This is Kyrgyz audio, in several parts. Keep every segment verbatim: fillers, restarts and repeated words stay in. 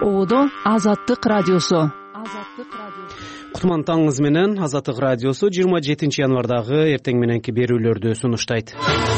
Оодо Азаттык радиосу. Кутман таңыңыз менен. Азаттык радиосу жыйырма жетинчи январдагы эртең мененки берүүлөрдү сунуштайт.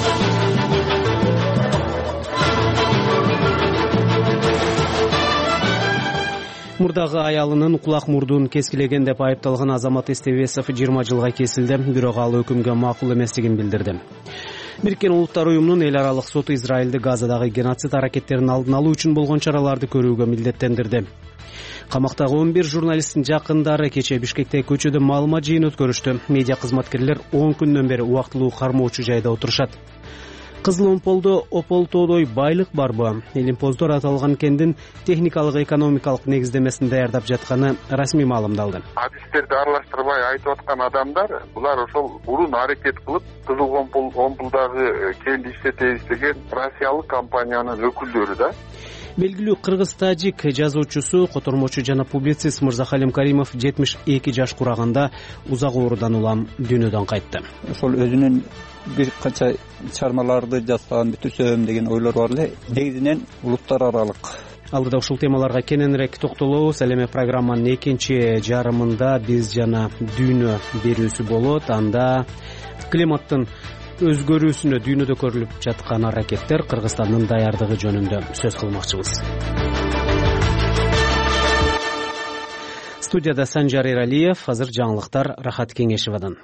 Мурдагы аялынын кулак мурдун кескилеген деп айыпталган Азамат Эстебесов жыйырма жылга кесилди, бирок ал өкүмгө макул эместигин билдирди. Бириккен Улуттар уюмунун эл аралык соту Израилди Газадагы геноцид аракеттерин алдын алуу үчүн болгон чараларды көрүүгө милдеттендирди. Камактагы он бир журналисттин жакындары кечээ Бишкектеги көчөдө маалымат жыйын өткөрүштү. Медиа кызматкерлер он күндөн бери убактылуу кармоочу жайда отурушат. Кызыл Омполдо Ополтодой байлык барбы? Элимпоздор аталган кендин техникалык экономикалык негиздемесин даярдап жатканы расмий маалымдалды. Адистерди аралаштырбай айтып аткан адамдар, булар ошол урун аракет кылып, Кызыл Омполдогу кенди иштетебиз деген Россиялык компаниянын өкүлдөрү да. Белгилүү кыргыз-тажик жазуучусу, котормочу жана публицист Мырзахалим Каримов жетимиш эки жаш кураганда узак оорудан улам дүйнөдөн кайтты. Ошол өзүнүн бир канча чармаларды жазган бүтүрсөм деген ойлор бар эле. Негизинен улуттар аралык. Алдыда ушул темаларга кененирээк токтолобуз. Ал эми программанын экинчи жарымында биз жана дүйнө берүүсү болот. Анда климаттын өзгөрүүсүнө дүйнөдө көрүлүп жаткан аракеттер, Кыргызстандын даярдыгы жөнүндө сөз кылмакчыбыз. Студияда Санжар Эралиев, азыр жаңылыктар Рахат Кеңешевадан.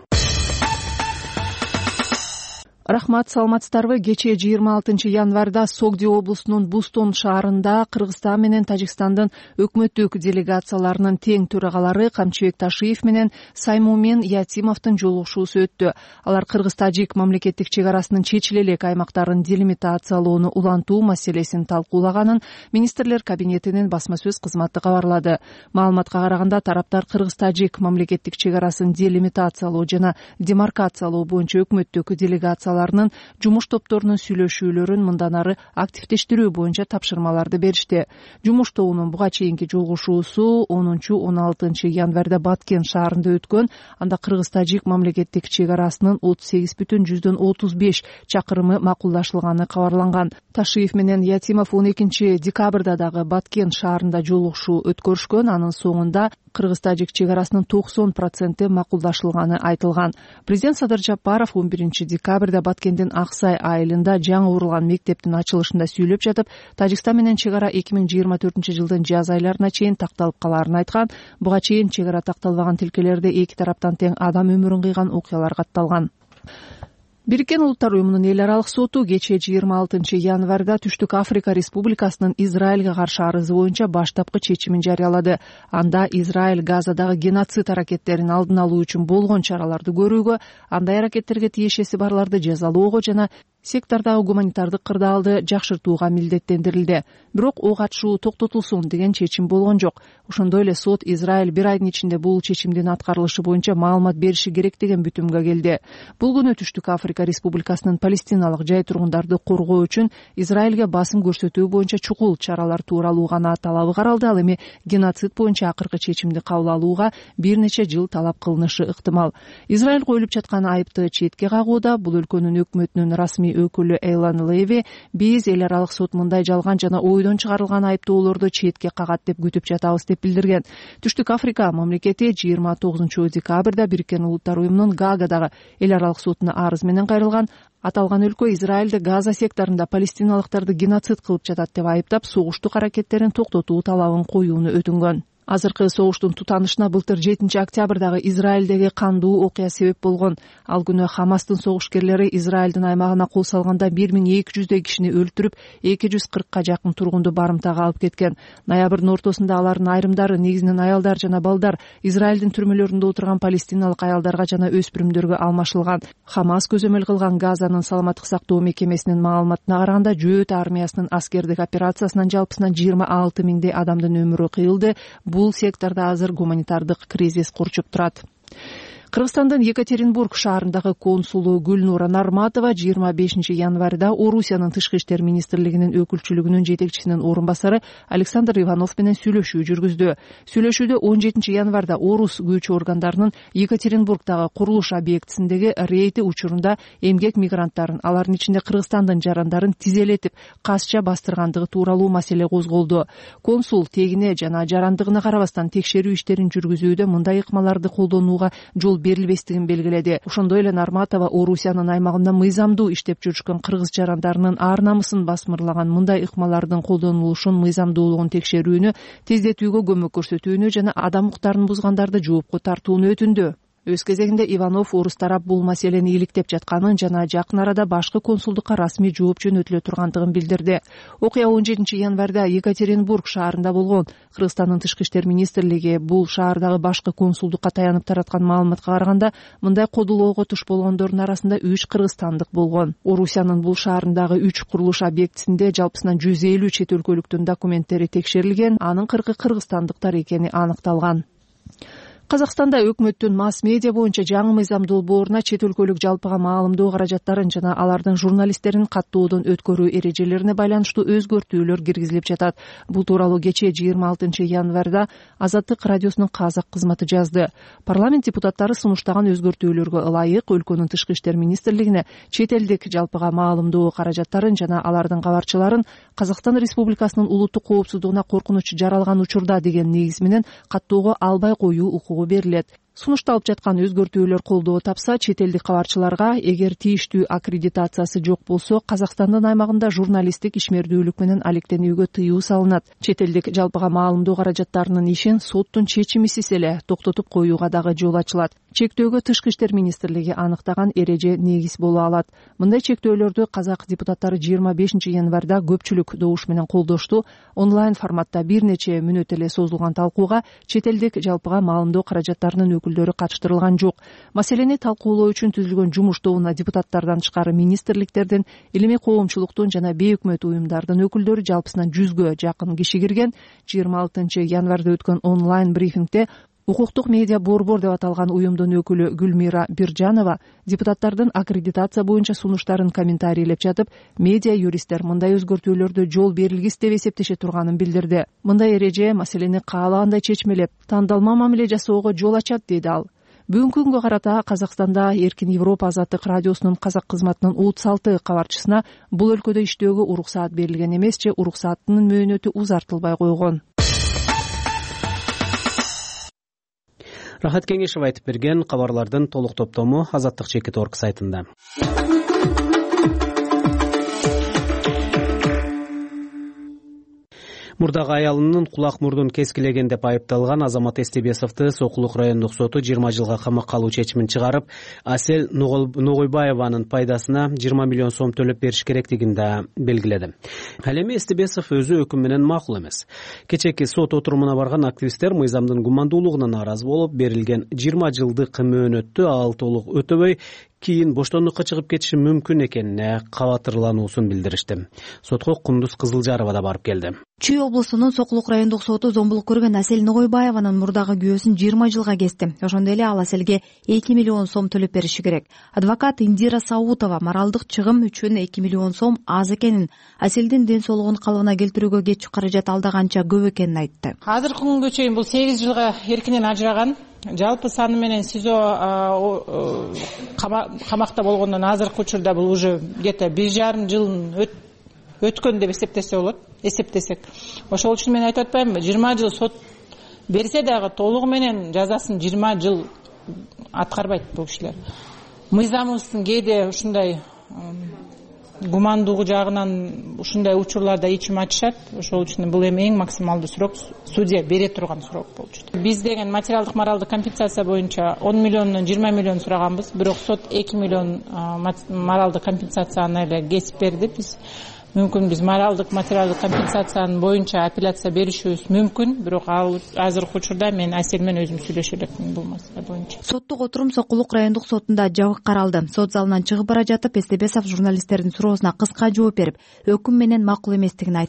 Рахмат, саламатсыздарбы? Кечээ жыйырма алтынчы январда Согди облусунун Бустон шаарында Кыргызстан менен Тажикстандын өкмөттүк делегацияларынын тең төрагалары Камчыбек Ташиев менен Саймумен Ятимовдун жолугушуусу өттү. Алар Кыргыз-Тажик мамлекеттик чек арасынын чечиле элек аймактарын делимитациялоону улантуу маселесин талкуулаганын министрлер кабинетинин басма сөз кызматы кабарлады. Маалыматка караганда, тараптар Кыргыз-Тажик мамлекеттик чек арасын делимитациялоо жана демаркациялоо боюнча өкмөттүк делегациялар жумуш топторунун сүйлөшүүлөрүн мындан ары активдештирүү боюнча тапшырмаларды беришти. Жумуш тобунун буга чейинки жолугушуусу онунчу он алтынчы январда Баткен шаарында өткөн. Анда Кыргыз-Тажик мамлекеттик чек арасынын отуз сегиз бүтүн жүздөн отуз беш чакырымы макулдашылганы кабарланган. Ташиев менен Ятимов он экинчи декабрда дагы Баткен шаарында жолугушуу өткөрүшкөн. Анын соңунда Кыргыз-Тажик чек арасынын токсон проценти макулдашылганы айтылган. Президент Садыр Жапаров он биринчи декабрда Баткендин Аксай айылында жаңы курулган мектептин ачылышында сүйлөп жатып, Тажикстан менен чек ара эки миң жыйырма төртүнчү жылдын жаз айларына чейин такталып калаарын айткан. Буга чейин чек ара такталбаган тилкелерде эки тараптан тең адам өмүрүн кыйган окуялар катталган. Бириккен Улуттар уюмунун эл аралык соту кечээ жыйырма алтынчы январда Түштүк Африка Республикасынын Израилге каршы арызы боюнча баштапкы чечимин жарыялады. Анда Израиль Газадагы геноцид аракеттерин алдын алуу үчүн болгон чараларды көрүүгө, андай аракеттерге тиешеси барларды жазалоого жана сектордагы гуманитардык кырдаалды жакшыртууга милдеттендирилди. Бирок ок атышуу токтотулсун деген чечим болгон жок. Ошондой эле сот Израиль бир айдын ичинде бул чечимдин аткарылышы боюнча маалымат бериши керек деген бүтүмгө келди. Бул күнү Түштүк Африка Республикасынын палестиналык жай тургундарды коргоо үчүн Израилге басым көрсөтүү боюнча чукул чаралар тууралуу гана талабы каралды. Ал эми геноцид боюнча акыркы чечимди кабыл алууга бир нече жыл талап кылынышы ыктымал. Израиль коюлуп жаткан айыпты четке кагууда. Бул өлкөнүн өкмөтүнүн расмий өкүлү Эйлан Леви биз эл аралык сот мындай жалган жана ойдон чыгарылган айыптоолорду четке кагат деп күтүп жатабыз деп билдирген. Түштүк Африка мамлекети жыйырма тогузунчу декабрда Бириккен Улуттар уюмунун Гаагадагы эл аралык сотуна арыз менен кайрылган. Аталган өлкө Израилди Газа секторунда палестиналыктарды геноцид кылып жатат деп айыптап, согуштук аракеттерин токтотуу талабын коюуну өтүнгөн. Азыркы согуштун тутанышына былтыр жетинчи октябрдагы Израилдеги кандуу окуя себеп болгон. Ал күнү Хамастын согушкерлери Израилдин аймагына кол салганда бир миң эки жүздөй кишини өлтүрүп, эки жүз кыркка жакын тургунду барымтага алып кеткен. Ноябрдын ортосунда алардын айрымдары, негизинен аялдар жана балдар, Израилдин түрмөлөрүндө отурган палестиналык аялдарга жана өспүрүмдөргө алмашылган. Хамас көзөмөл кылган Газанын саламаттык сактоо мекемесинин маалыматына караганда, Жөөт армиясынын аскердик операциясынан жалпысынан жыйырма алты миңдей адамдын өмүрү кыйылды. Бул секторда азыр гуманитардык кризис курчуп турат. Кыргызстандын Екатеринбург шаарындагы консулу Гүлнура Нарматова жыйырма бешинчи январда Орусиянын тышкы иштер министрлигинин өкүлчүлүгүнүн жетекчисинин орун басары Александр Иванов менен сүйлөшүү жүргүздү. Сүйлөшүүдө он жетинчи январда орус күч органдарынын Екатеринбургдагы курулуш объектисиндеги рейди учурунда эмгек мигранттарын, алардын ичинде Кыргызстандын жарандарын тизелетип, касча бастыргандыгы тууралуу маселе козголду. Консул тегине жана жарандыгына карабастан текшерүү иштерин жүргүзүүдө мындай ыкмаларды колдонууга жол берилбестигин белгиледи. Ошондой эле Нарматова Орусиянын аймагында мыйзамдуу иштеп жүрүшкөн кыргыз жарандарынын ар намысын басмырлаган мындай ыкмалардын колдонулушун мыйзамдуулугун текшерүүнү тездетүүгө көмөк көрсөтүүнү жана адам укуктарын бузгандарды жоопко тартууну өтүндү. Өз кезегинде Иванов орус тарап бул маселени иликтеп жатканын жана жакын арада башкы консулдукка расмий жооп жөнөтүлө тургандыгын билдирди. Окуя он жетинчи январда Екатеринбург шаарында болгон. Кыргызстандын тышкы иштер министрлиги бул шаардагы башкы консулдукка таянып тараткан маалыматка караганда, мындай кодулоого туш болгондордун арасында үч кыргызстандык болгон. Орусиянын бул шаарындагы үч курулуш объектисинде жалпысынан жүз элүү чет өлкөлүктүн документтери текшерилген, анын кыркы кыргызстандыктар экени аныкталган. Казакстанда өкмөттүн масс-медиа боюнча жаңы мыйзам долбооруна чет өлкөлүк жалпыга маалымдоо каражаттарын жана алардын журналисттерин каттоодон өткөрүү эрежелерине байланыштуу өзгөртүүлөр киргизилип жатат. Бул тууралуу кечээ жыйырма алтынчы январда Азаттык радиосунун казак кызматы жазды. Парламент депутаттары сунуштаган өзгөртүүлөргө ылайык өлкөнүн тышкы иштер министрлигине чет элдик жалпыга маалымдоо каражаттарын жана алардын кабарчыларын Казакстан Республикасынын улуттук коопсуздугуна коркунуч жаралган учурда деген негиз менен каттоого албай коюу укугу берилет. Сунушталып жаткан өзгөртүүлөр колдоо тапса, чет элдик кабарчыларга эгер тийиштүү аккредитациясы жок болсо, Казакстандын аймагында журналисттик ишмердүүлүк менен алектенүүгө тыюу салынат. Чет элдик жалпыга маалымдоо каражаттарынын ишин соттун чечимисиз эле токтотуп коюуга дагы жол ачылат. Чектөөгө тышкы иштер министрлиги аныктаган эреже негиз боло алат. Мындай чектөөлөрдү казак депутаттары жыйырма бешинчи январда көпчүлүк добуш менен колдошту. Онлайн форматта бир нече мүнөт эле созулган талкууга чет элдик жалпыга маалымдоо каражаттарынын өкүлдөрү катыштырылган жок. Маселени талкуулоо үчүн түзүлгөн жумуш тобуна депутаттардан тышкары министрликтердин, илимий коомчулуктун жана бейөкмөт уюмдардын өкүлдөрү жалпысынан жүзгө жакын киши кирген. жыйырма алтынчы январда өткөн онлайн брифингде Укуктук медиа борбор деп аталган уюмдун өкүлү Гүлмира Биржанова депутаттардын аккредитация боюнча сунуштарын комментарийлеп жатып, медиа юристтер мындай өзгөртүүлөрдө жол берилгис деп эсептеше турганын билдирди. Мындай эреже маселени каалагандай чечмелеп, тандалма мамиле жасоого жол ачат, деди ал. Бүгүнкү күнгө карата Казакстанда Эркин Европа Азаттык радиосунун казак кызматынын отуз алты кабарчысына бул өлкөдө иштөөгө уруксаат берилген эмес же уруксааттын мөөнөтү узартылбай койгон. Рахат Кеңешев айтып берген кабарлардын толук топтому Азаттык чекит точка орг сайтында. Мурдагы аялынын кулак мурдун кескилеген деп айыпталган Азамат Эстебесовду Сокулук райондук соту жыйырма жылга камакка алуу чечимин чыгарып, Асель Ногойбаеванын пайдасына жыйырма миллион сом төлөп бериш керектигин да белгиледи. Ал эми Эстебесов өзү өкүм менен макул эмес. Кечээки сот отурумуна барган активисттер мыйзамдын гумандуулугуна нааразы болуп, берилген жыйырма жылдык мөөнөттү ал толук өтөбөй, кийин боштондукка чыгып кетиши мүмкүн экенине кабатырлануусун билдиришти. Сотко Кундуз Кызылжарова да барып келди. Чүй облусунун Сокулук райондук соту зомбулук көргөн Асель Ногойбаеванын мурдагы күйөөсүн жыйырма жылга кести. Ошондой эле ал Аселге эки миллион сом төлөп бериши керек. Адвокат Индира Саутова моралдык чыгым үчүн эки миллион сом аз экенин, Аселдин ден соолугун калыбына келтирүүгө кетчү каражат алда канча көп экенин айтты. Азыркы күнгө чейин бул сегиз жылга эркинен ажыраган. Жалпы саны менен СИЗО камакта болгондон азыркы учурда бул уже где-то бир жарым жылын өткөн деп эсептесе болот, эсептесек. Ошол үчүн мен айтып атпаймынбы, жыйырма жыл сот берсе дагы толугу менен жазасын жыйырма жыл аткарбайт бул кишилер. Мыйзамыбыздын кээде ушундай гумандуулугу жагынан ушундай учурларда ичим ачышат. Ошол үчүн бул эми эң максималдуу срок судья бере турган срок болчу. Биз деген материалдык моралдык компенсация боюнча он миллиондон жыйырма миллион сураганбыз, бирок сот эки миллион моралдык компенсацияны эле кесип берди. Биз мүмкүн биз моралдык материалдык компенсациянын боюнча апелляция беришибиз мүмкүн, бирок азыркы учурда мен Асель менен өзүм сүйлөшө элекмин бул маселе боюнча. Соттук отурум Сокулук райондук сотунда жабык каралды. Сот залынан чыгып бара жатып Эстебесов журналисттердин суроосуна кыска жооп берип, өкүм менен макул эместигин айтты.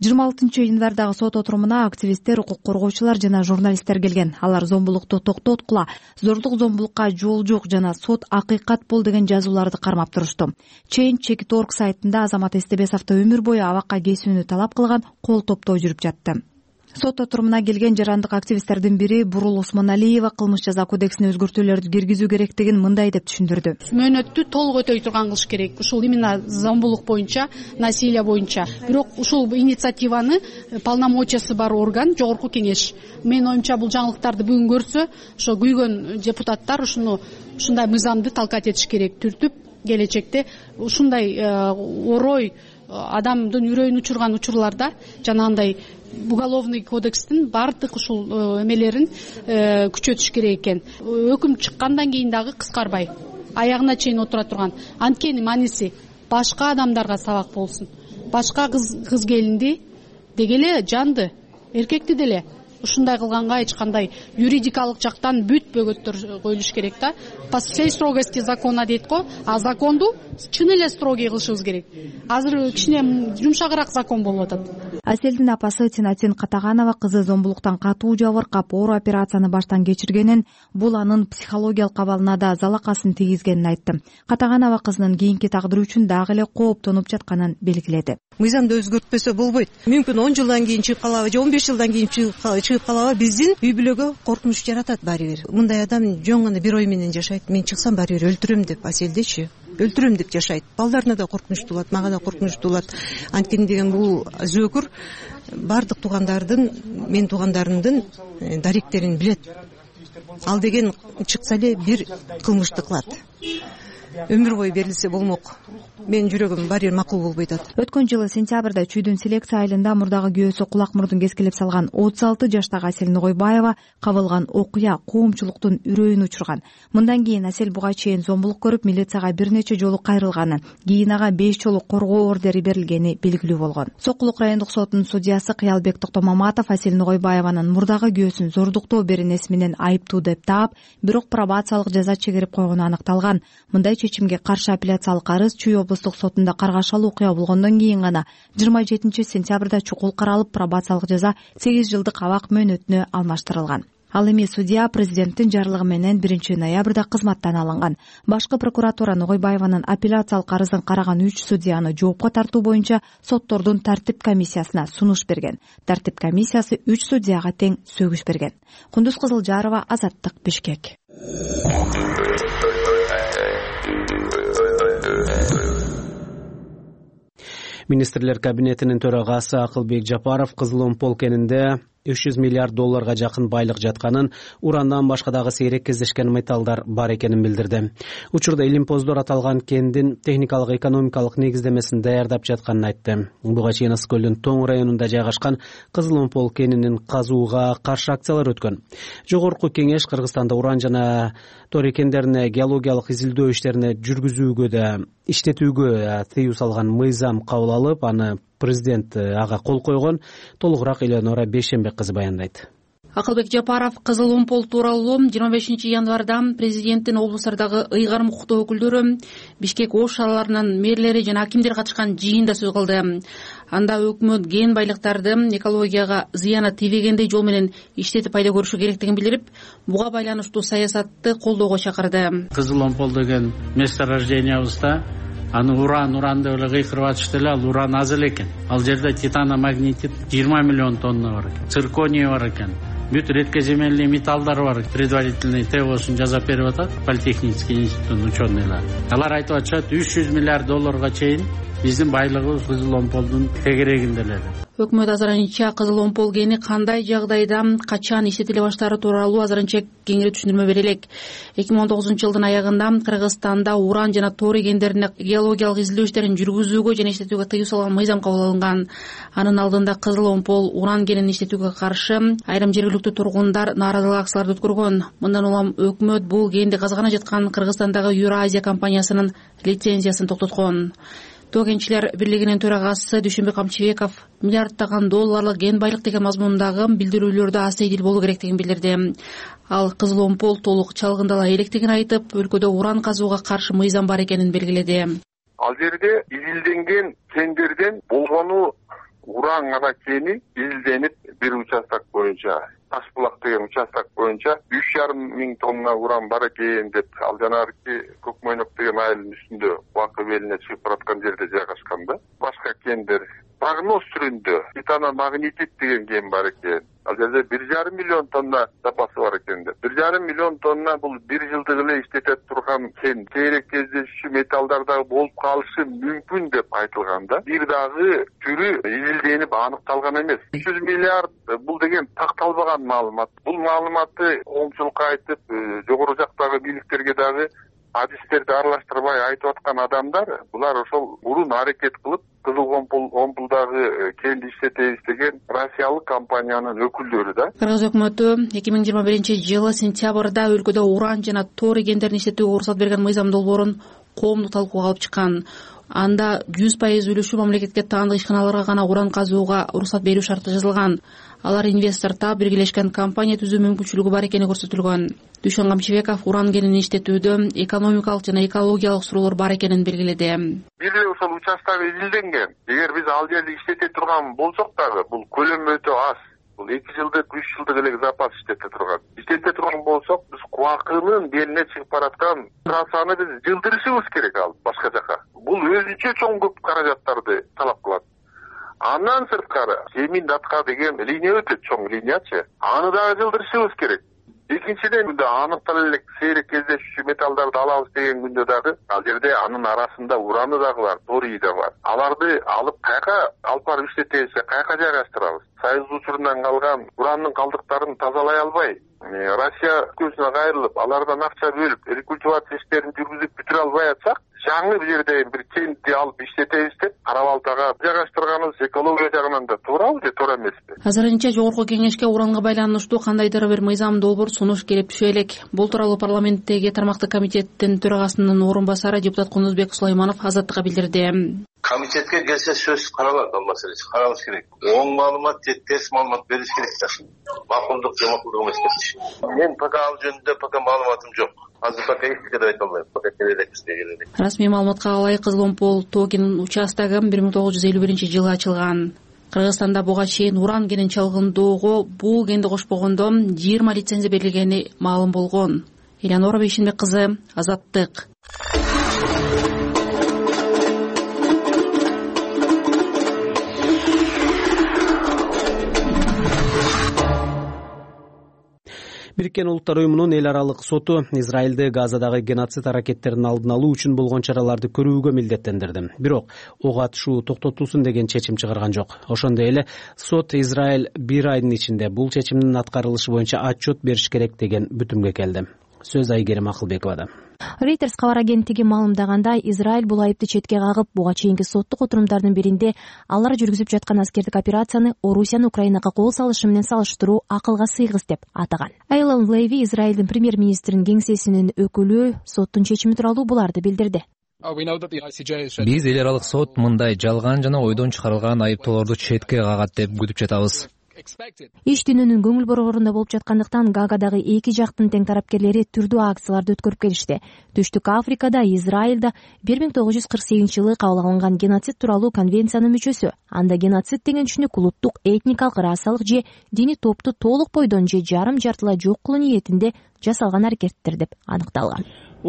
жыйырма алтынчы январдагы сот отурумуна активисттер, укук коргоочулар жана журналисттер келген. Алар зомбулукту токтоткула, зордук зомбулукка жол жок жана сот акыйкат бол деген жазууларды кармап турушту. Change чек точка org сайтында Азамат Эстебесовду өмүр бою абакка кесүүнү талап кылган кол топтоо жүрүп жатты. Сот отурумуна келген жарандык активисттердин бири Бурул Осмоналиева кылмыш жаза кодексине өзгөртүүлөрдү киргизүү керектигин мындай деп түшүндүрдү. Мөөнөттү толук өтөй турган кылыш керек. Ушул именно зомбулук боюнча, насилие боюнча. Бирок ушул инициативаны полномочиясы бар орган Жогорку кеңеш. Менин оюмча бул жаңылыктарды бүгүн көрсө, ошо күйгөн депутаттар ушуну ушундай мыйзамды талкат этиш керек. Түртүп келечекте ушундай орой адамдын үрөйүн учурган учурларда жанагындай уголовный кодекстин бардык ушул эмелерин күчөтүш керек экен. Өкүм чыккандан кийин дагы кыскарбай аягына чейин отура турган. Анткени мааниси башка адамдарга сабак болсун. Башка кыз кыз келинди дегеле жанды, эркекти деле ушундай кылганга эч кандай юридикалык жактан бүт бөгөттөр коюлуш керек да. По всей строгости закона дейт го, а законду чын эле строгий кылышыбыз керек. Азыр кичине жумшагыраак закон болуп атат. Аселдин апасы Тинатин Катаганова кызы зомбулуктан катуу жабыркап, оор операцияны баштан кечиргенин, бул анын психологиялык абалына да залакасын тийгизгенин айтты. Катаганова кызынын кийинки тагдыры үчүн дагы эле кооптонуп жатканын белгиледи. Мыйзамды өзгөртпөсө болбойт. Мүмкүн он жылдан кийин чыгып калабы, же он беш жылдан кийин чыгып калабы, биздин үй бүлөгө коркунуч жаратат баары бир. Мындай адам жөн гана бир ой менен жашайт. Мен чыксам баары бир өлтүрөм деп, Аселдечи өлтүрөм деп жашайт. Балдарына да коркунучтуу болот, мага да коркунучтуу болот. Анткени деген бул зөөкүр бардык туугандардын, мен туугандарымдын даректерин билет. Ал деген чыкса эле бир кылмышты кылат. Өмүр бою берилсе болмок. Мен жүрөгүм баары бир макул болбой атат. Өткөн жылы сентябрда Чүйдүн селекция айылында мурдагы күйөөсү кулак мурдун кескилеп салган отуз алты жаштагы Асел Ногойбаева кабылган окуя коомчулуктун үрөйүн учурган. Мындан кийин Асел буга чейин зомбулук көрүп, милицияга бир нече жолу кайрылганын, кийин ага беш жолу коргоо ордери берилгени белгилүү болгон. Сокулук райондук сотунун судьясы Кыялбек Токтомаматов Асел Ногойбаеванын мурдагы күйөөсүн зордуктоо беренеси менен айыптуу деп таап, бирок пробациялык жаза чегирип койгону аныкталган. Мындай чечимге каршы апелляциялык арыз Чүй облустук сотунда каргашалуу окуя болгондон кийин гана жыйырма жетинчи сентябрда чукул каралып, пробациялык жаза сегиз жылдык абак мөөнөтүнө алмаштырылган. Ал эми судья президенттин жарлыгы менен биринчи ноябрда кызматтан алынган. Башкы прокуратура Ногойбаеванын апелляциялык арызын караган үч судьяны жоопко тартуу боюнча соттордун тартип комиссиясына сунуш берген. Тартип комиссиясы үч судьяга тең сөгүш берген. Кундуз Кызылжарова, Азаттык, Бишкек. Министрлер кабинетинин төрагасы Акылбек Жапаров Кызыл Омпол кенинде үч жүз миллиард долларга жакын байлык жатканын, урандан башка дагы сейрек кездешкен металлдар бар экенин билдирди. Учурда илимпоздор аталган кендин техникалык экономикалык негиздемесин даярдап жатканын айтты. Буга чейин Ысык көлдүн Тоң районунда жайгашкан Кызыл Омпол кенинин казууга каршы акциялар өткөн. Жогорку кеңеш Кыргызстанда уран жана тор кендерине геологиялык изилдөө иштерине жүргүзүүгө да иштетүүгө тыюу салган мыйзам кабыл алып, аны президент ага кол койгон. Толугураак Эленора Бейшембек кызы баяндайт. Акылбек Жапаров Кызыл Омпол тууралуу жыйырма бешинчи январда президенттин облустардагы ыйгарым укуктуу өкүлдөрү, Бишкек Ош шаарларынын мэрлери жана акимдер катышкан жыйында сөз кылды. Анда өкмөт ген байлыктарды экологияга зыяны тийбегендей жол менен иштетип пайда көрүшү керектигин билдирип, буга байланыштуу саясатты колдоого чакырды. Кызыл Омпол деген месторождениябызда аны уран уран деп эле кыйкырып атышты эле, ал уран аз эле экен. Ал жерде титаномагнетит жыйырма миллион тонна бар экен, цирконий бар экен, бүт редкоземельный металлдар бар. Предварительный ТЭОсун жазап берип атат Политехнический институттун ученыйлары. Алар айтып атышат, үч жүз миллиард долларга чейин биздин байлыгыбыз Кызыл Омполдун тегерегинде эле. Өкмөт азырынча Кызыл Омпол кени кандай жагдайда качан иштетиле баштаары тууралуу азырынча кеңири түшүндүрмө бере элек. эки миң он тогузунчу жылдын аягында Кыргызстанда уран жана тор кендерине геологиялык изилдөө иштерин жүргүзүүгө жана иштетүүгө тыюу салган мыйзам кабыл алынган. Анын алдында Кызыл Омпол уран кенин иштетүүгө каршы айрым жергиликтүү тургундар нааразылык акцияларды өткөргөн. Мындан улам өкмөт бул кенди казгана жаткан Кыргызстандагы Юразия компаниясынын лицензиясын токтоткон. Тоо кенчилер бирлигинин төрагасы Дүйшөнбек Камчыбеков миллиардтаган долларлык ген байлык деген мазмундагы билдирүүлөрдө аз сейдил болуу керектигин билдирди. Ал Кызыл Омпол толук чалгындала электигин айтып, өлкөдө уран казууга каршы мыйзам бар экенин белгиледи. Ал жерде изилденген кендерден болгону уран аракени изилденип бир участок боюнча, Таш булак деген участок боюнча үч жарым миң тонна уран бар экен деп, ал жанагы Көк Мойнок деген айылдын үстүндө Бакы белине чыгып бараткан жерде жайгашкан да. Башка кендер прогноз түрүндө титаномагнетит деген кен бар экен. Ал жерде бир жарым миллион тонна запасы бар экен деп. бир жарым миллион тонна бул бир жылдык эле иштете турган кен. Сейрек кездешүүчү металлдар дагы болуп калышы мүмкүн деп айтылган да. Бир дагы түрү изилденип аныкталган эмес. үч жүз миллиард бул деген такталбаган маалымат. Бул маалыматты коомчулукка айтып, жогору жактагы бийликтерге дагы адистерди аралаштырбай айтып аткан адамдар, булар ошол мурун аракет кылып Кызыл омпулдагы кенди иштетебиз деген Россиялык компаниянын өкүлдөрү да. Кыргыз өкмөтү эки миң жыйырма биринчи жылы сентябрда өлкөдө уран жана тори кендерин иштетүүгө уруксат берген мыйзам долбоорун коомдук талкууга алып чыккан. Анда жүз пайыз үлүшү мамлекетке таандык ишканаларга гана уран казууга уруксат берүү шарты жазылган. Алар инвестор таап биргелешкен компания түзүү мүмкүнчүлүгү бар экени көрсөтүлгөн. Дүйшөн Камчыбеков уран кенин иштетүүдө экономикалык жана экологиялык суроолор бар экенин белгиледи. Бир эле ошол участок изилденген. Эгер биз ал жерди иштете турган болсок дагы, бул көлөмү өтө аз. Бул эки жылдык, үч жылдык эле запас иштете турган. Иштете турган болсок, биз Кубакынын белине чыгып бараткан трассаны биз жылдырышыбыз керек ал башка жака. Бул өзүнчө чоң көп каражаттарды талап кылат. Андан сырткары Семин Датка деген линия өтөт, чоң линиячы. Аны дагы жылдырышыбыз керек. Экинчиден да аныктала элек сейрек кездешүүчү металлдарды алабыз деген күндө дагы ал жерде анын арасында ураны дагы бар, торий да бар. Аларды алып кайка алып барып иштетебиз, кайка жайгаштырабыз? Союз учурунан калган уранын калдыктарын тазалай албай, Россия өлкөсүнө кайрылып, алардан акча бөлүп, рекультивация иштерин жүргүзүп бүтүрө албай атсак, жаңы бир жерде бир кентти алып иштетебиз деп Карабалтага жайгаштырганыбыз экология жагынан да туурабы же туура эмеспи? Азырынча жогорку кеңешке уранга байланыштуу кандайдыр бир мыйзам долбоор сунуш келип түшө элек. Бул тууралуу парламенттеги тармактык комитеттин төрагасынын орун басары депутат Кунузбек Сулайманов Азаттыкка билдирди. Комитетке келсе сөз каралат, ал маселе каралыш керек. Оң маалымат, терс маалымат бериш керек да. Макулдук же макулдук эмес деп. Мен пока ал жөнүндө пока маалыматым жок. Азыр пока эч нерсе айта албайм. Пока келелек бизге келелек. Расмий маалыматка ылайык Кызыл омпол тоо кен участогу бир миң тогуз жүз элүү биринчи жылы ачылган. Кыргызстанда буга чейин уран кенин чалгындоого бул кенди кошпогондо жыйырма лицензия берилгени маалым болгон. Элянора Бейшенбек кызы, Азаттык. Бириккен Улуттар уюмунун эл аралык соту Израилди Газадагы геноцид аракеттерин алдын алуу үчүн болгон чараларды көрүүгө милдеттендирди. Бирок ого атышуу токтотулсун деген чечим чыгарган жок. Ошондой эле сот Израиль бир айдын ичинде бул чечимдин аткарылышы боюнча отчет бериш керек деген бүтүмгө келди. Сөз Айгерим Акылбековада. Reuters кабар агенттиги маалымдагандай, Израиль бул айыпты четке кагып, буга чейинки соттук отурумдардын биринде алар жүргүзүп жаткан аскердик операцияны Орусиянын Украинага кол салышы менен салыштыруу акылга сыйгыс деп атаган. Эйлон Леви, Израилдин премьер-министринин кеңсесинин өкүлү, соттун чечими тууралуу буларды билдирди. Биз эл аралык сот мындай жалган жана ойдон чыгарылган айыптоолорду четке кагат деп күтүп жатабыз. Иш дүйнөнүн көңүл борборунда болуп жаткандыктан Гаагадагы эки жактын тең тарапкерлери түрдүү акцияларды өткөрүп келишти. Түштүк Африкада Израилда бир миң тогуз жүз кырк сегизинчи жылы кабыл алынган геноцид тууралуу конвенциянын мүчөсү. Анда геноцид деген түшүнүк улуттук, этникалык, расалык же диний топту толук бойдон же жарым жартылай жок кылуу ниетинде жасалган аракеттер деп аныкталган.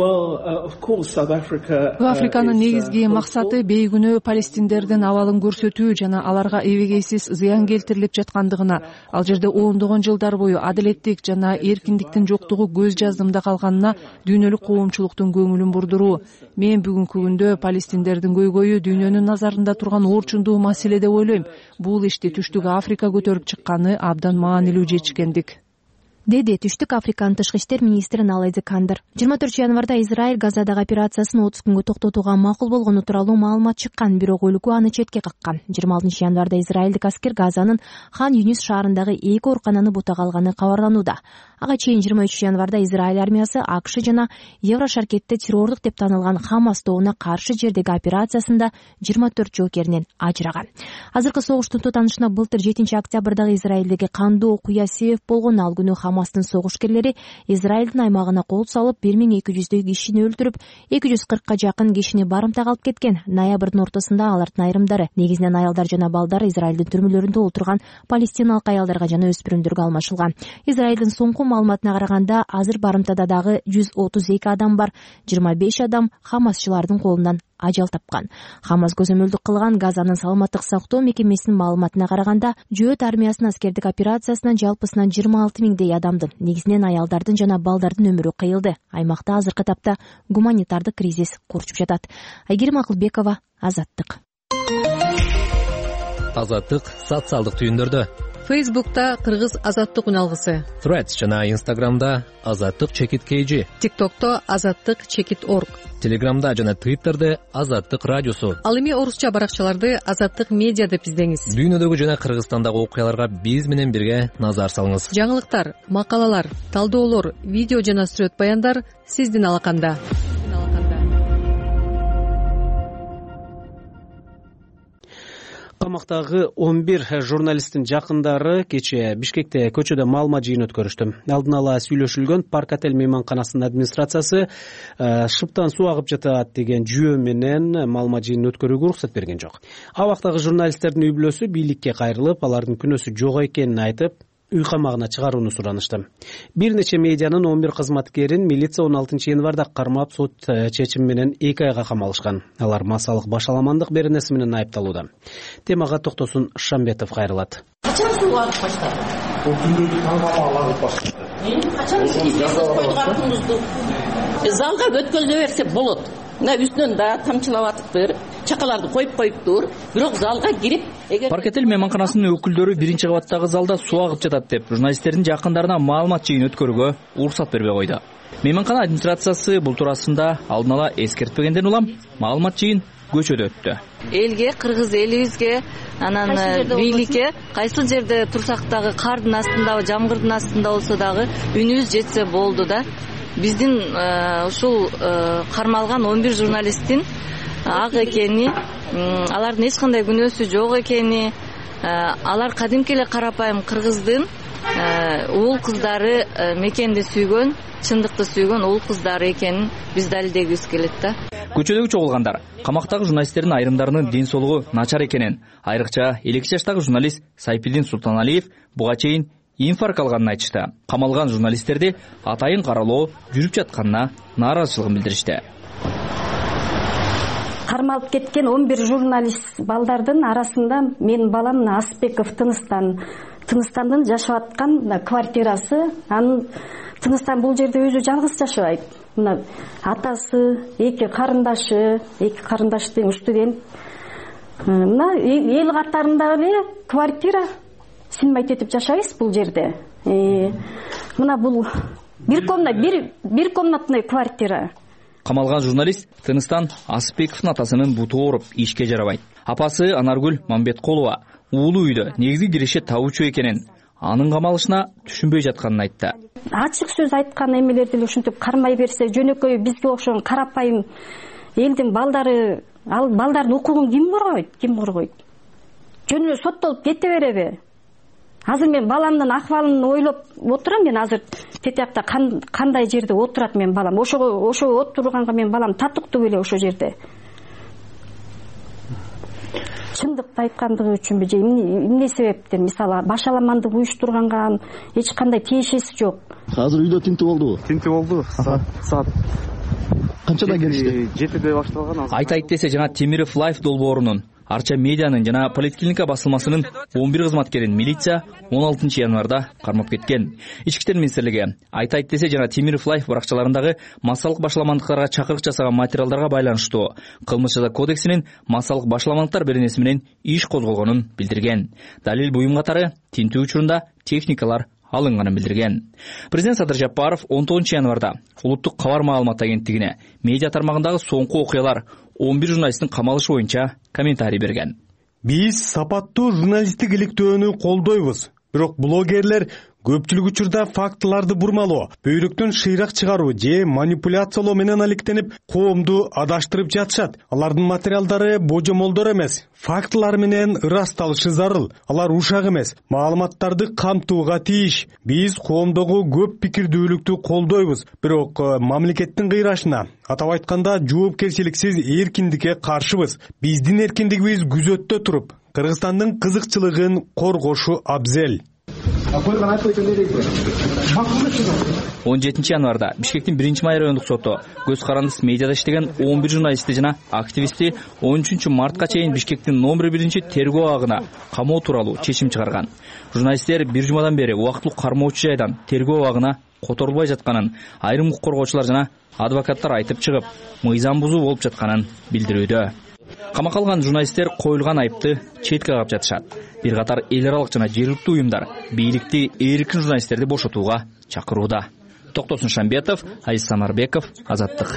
Африканын негизги максаты бейгүнөө палестиндердин абалын көрсөтүү жана аларга эбегейсиз зыян келтирилип жаткандыгына, ал жерде ондогон жылдар бою адилеттик жана эркиндиктин жоктугу көз жаздымда калганына дүйнөлүк коомчулуктун көңүлүн бурдуруу. Мен бүгүнкү күндө палестиндердин көйгөйү дүйнөнүн назарында турган орчундуу маселе деп ойлойм. Бул ишти Түштүк Африка көтөрүп чыкканы абдан маанилүү жетишкендик, деди Түштүк Африканын тышкы иштер министри Наледи Кандыр. жыйырма төртүнчү январда Израиль Газадагы операциясын отуз күнгө токтотууга макул болгону тууралуу маалымат чыккан, бирок өлкө аны четке каккан. жыйырма алтынчы январда израилдик аскер Газанын Хан Юнис шаарындагы эки оорукананы бутап алганы кабарланууда. Ага чейин жыйырма үчүнчү январда Израиль армиясы АКШ жана Еврошаркетте террордук деп танылган Хамас тобуна каршы жердеги операциясында жыйырма төрт жоокеринен ажыраган. Азыркы согуштун тутанышына былтыр жетинчи октябрдагы Израилдеги кандуу окуя себеп болгон. Ал күнү Хамастын согушкерлери Израилдин аймагына кол салып бир миң эки жүздөй кишини өлтүрүп, эки жүз кыркка жакын кишини барымтага алып кеткен. Ноябрдын ортосунда алардын айрымдары, негизинен аялдар жана балдар, Израилдин түрмөлөрүндө отурган палестиналык аялдарга жана өспүрүмдөргө алмашылган. Израилдин соңку маалыматына караганда азыр барымтада дагы жүз отуз эки адам бар. жыйырма беш адам хамасчылардын колунан ажал тапкан. Хамас көзөмөлдүк кылган Газанын саламаттык сактоо мекемесинин маалыматына караганда, Жөөт армиясынын аскердик операциясынан жалпысынан жыйырма алты миңдей адамдын, негизинен аялдардын жана балдардын өмүрү кыйылды. Аймакта азыркы тапта гуманитардык кризис курчуп жатат. Айгерим Акылбекова, Азаттык. Азаттык социалдык түйүндөрдө. Фейсбукта Кыргыз Азаттык үналгысы, Threads жана Инстаграмда Азаттык чекит kg, ТикТокто Азаттык чекит орг, Телеграмда жана Твиттерде Азаттык радиосу. Ал эми орусча баракчаларды Азаттык медиа деп издеңиз. Дүйнөдөгү жана Кыргызстандагы окуяларга биз менен бирге назар салыңыз. Жаңылыктар, макалалар, талдоолор, видео жана сүрөт баяндар сиздин алаканда. Камактагы он бир журналисттин жакындары кечээ Бишкекте көчөдө маалымат жыйын өткөрүштү. Алдын ала сүйлөшүлгөн Парк отель мейманканасынын администрациясы шыптан суу агып жатат деген жүйө менен маалымат жыйынын өткөрүүгө уруксат берген жок. Абактагы журналисттердин үй бүлөсү бийликке кайрылып, алардын күнөөсү жок экенин айтып, үй камагына чыгарууну суранышты. Бир нече медианын он бир кызматкерин милиция он алтынчы январда кармап сот чечими менен эки айга камалышкан. Алар массалык башаламандык беренеси менен айыпталууда. Темага токтосун Шамбетов кайрылат. Качан сууга агып баштады? Бул күндөгү таңгамага агып баштады. Качан сиз койдук артыңызды? Залга өткөзө берсе болот. Мына үстүнөн да тамчылап атыптыр. Чакаларды коюп коюптур. Бирок залга кирип, Парк отель мейманканасынын өкүлдөрү биринчи кабаттагы залда суу агып жатат деп журналисттердин жакындарына маалымат жыйын өткөрүүгө уруксат бербей койду. Мейманкана администрациясы бул туурасында алдын ала эскертпегенден улам маалымат жыйын көчөдө өттү. Элге, кыргыз элибизге, анан бийликке кайсыл жерде турсак дагы кардын астында, жамгырдын астында болсо дагы үнүбүз жетсе болду да. Биздин ушул кармалган он бир журналисттин ак экени, алардын эч кандай күнөөсү жок экени, алар кадимки эле карапайым кыргыздын уул кыздары, мекенди сүйгөн, чындыкты сүйгөн уул кыздары экенин биз далилдегибиз келет да. Көчөдөгү чогулгандар камактагы журналисттердин айрымдарынын ден соолугу начар экенин, айрыкча элүү эки жаштагы журналист Сайпилдин Султаналиев буга чейин инфаркт алганын айтышты. Камалган журналисттерди атайын каралоо жүрүп жатканына нааразычылыгын билдиришти. Кармалып кеткен он бир журналист балдардын арасында менин балам Асбеков Тыныстан, Тыныстандын жашап аткан квартирасы. Анын Тыныстан бул жерде өзү жалгыз жашабайт. Мына атасы, эки карындашы, эки карындаш тең студент. Мына эл катарында эле квартира синбайт этип жашайбыз бул жерде. Мына бул бир комната, бир бир комнатный квартира. Камалган журналист Тыныстан Асбековдун атасынын буту ооруп ишке жарабайт. Апасы Анаргүл Мамбеткулова уулу үйдө негизги киреше табуучу экенин, анын камалышына түшүнбөй жатканын айтты. Ачык сөз айткан эмелерди эле ушинтип кармай берсе, жөнөкөй бизге окшогон карапайым элдин балдары, ал балдардын укугун ким коргойт? Ким коргойт? Жөн эле соттолуп кете береби? Азыр мен баламдын акыбалын ойлоп отурам. Мен азыр тетиякта кандай жерде отурат мен балам. Ошого ошо отурганга мен балам татыктуу беле ошо жерде. Чындыкты айткандыгы үчүнбү же эмне себептен? Мисалы башаламандык уюштурганга эч кандай тиешеси жок. Азыр үйдө тинтүү болдубу? Тинтүү болду. Саат канчада келишти? жетиде башталган. Айтайт десе жана Темиров Лайф долбоорунун, Арча медианын жана Поликлиника басылмасынын он бир кызматкерин милиция он алтынчы январда кармап кеткен. Ички иштер министрлиги Айтайт десе жана Темиров Лайф баракчаларындагы массалык башаламандыктарга чакырык жасаган материалдарга байланыштуу кылмыш жаза кодексинин массалык башаламандыктар беренеси менен иш козголгонун билдирген. Далил буюм катары тинтүү учурунда техникалар алынганын билдирген. Президент Садыр Жапаров он тогузунчу январда улуттук кабар маалымат агенттигине медиа тармагындагы соңку окуялар он бир журналисттин камалышы боюнча комментарий берген. Биз сапаттуу журналисттик иликтөөнү колдойбуз. Бирок блогерлер көпчүлүк учурда фактыларды бурмалоо, бөйрөктөн шыйрак чыгаруу же манипуляциялоо менен алектенип, коомду адаштырып жатышат. Алардын материалдары божомолдор эмес, фактылар менен ырасталышы зарыл. Алар ушак эмес, маалыматтарды камтууга тийиш. Биз коомдогу көп пикирдүүлүктү колдойбуз, бирок мамлекеттин кыйрашына, атап айтканда жоопкерчиликсиз эркиндикке каршыбыз. Биздин эркиндигибиз күзөттө туруп, Кыргызстандын кызыкчылыгын коргошу абзел. он жетинчи январда Бишкектин биринчи май райондук соту көз карандысыз медиада иштеген он бир журналистти жана активистти он үчүнчү мартка чейин Бишкектин номер биринчи тергөө абагына камоо тууралуу чечим чыгарган. Журналисттер бир жумадан бери убактылуу кармоочу жайдан тергөө абагына которулбай жатканын айрым укук коргоочулар жана адвокаттар айтып чыгып, мыйзам бузуу болуп жатканын билдирүүдө. Камакка алган журналисттер коюлган айыпты четке кагып жатышат. Бир катар эл аралык жана жергиликтүү уюмдар бийликти эркин журналисттерди бошотууга чакырууда. Токтосун Шамбетов, Азиз Самарбеков, Азаттык.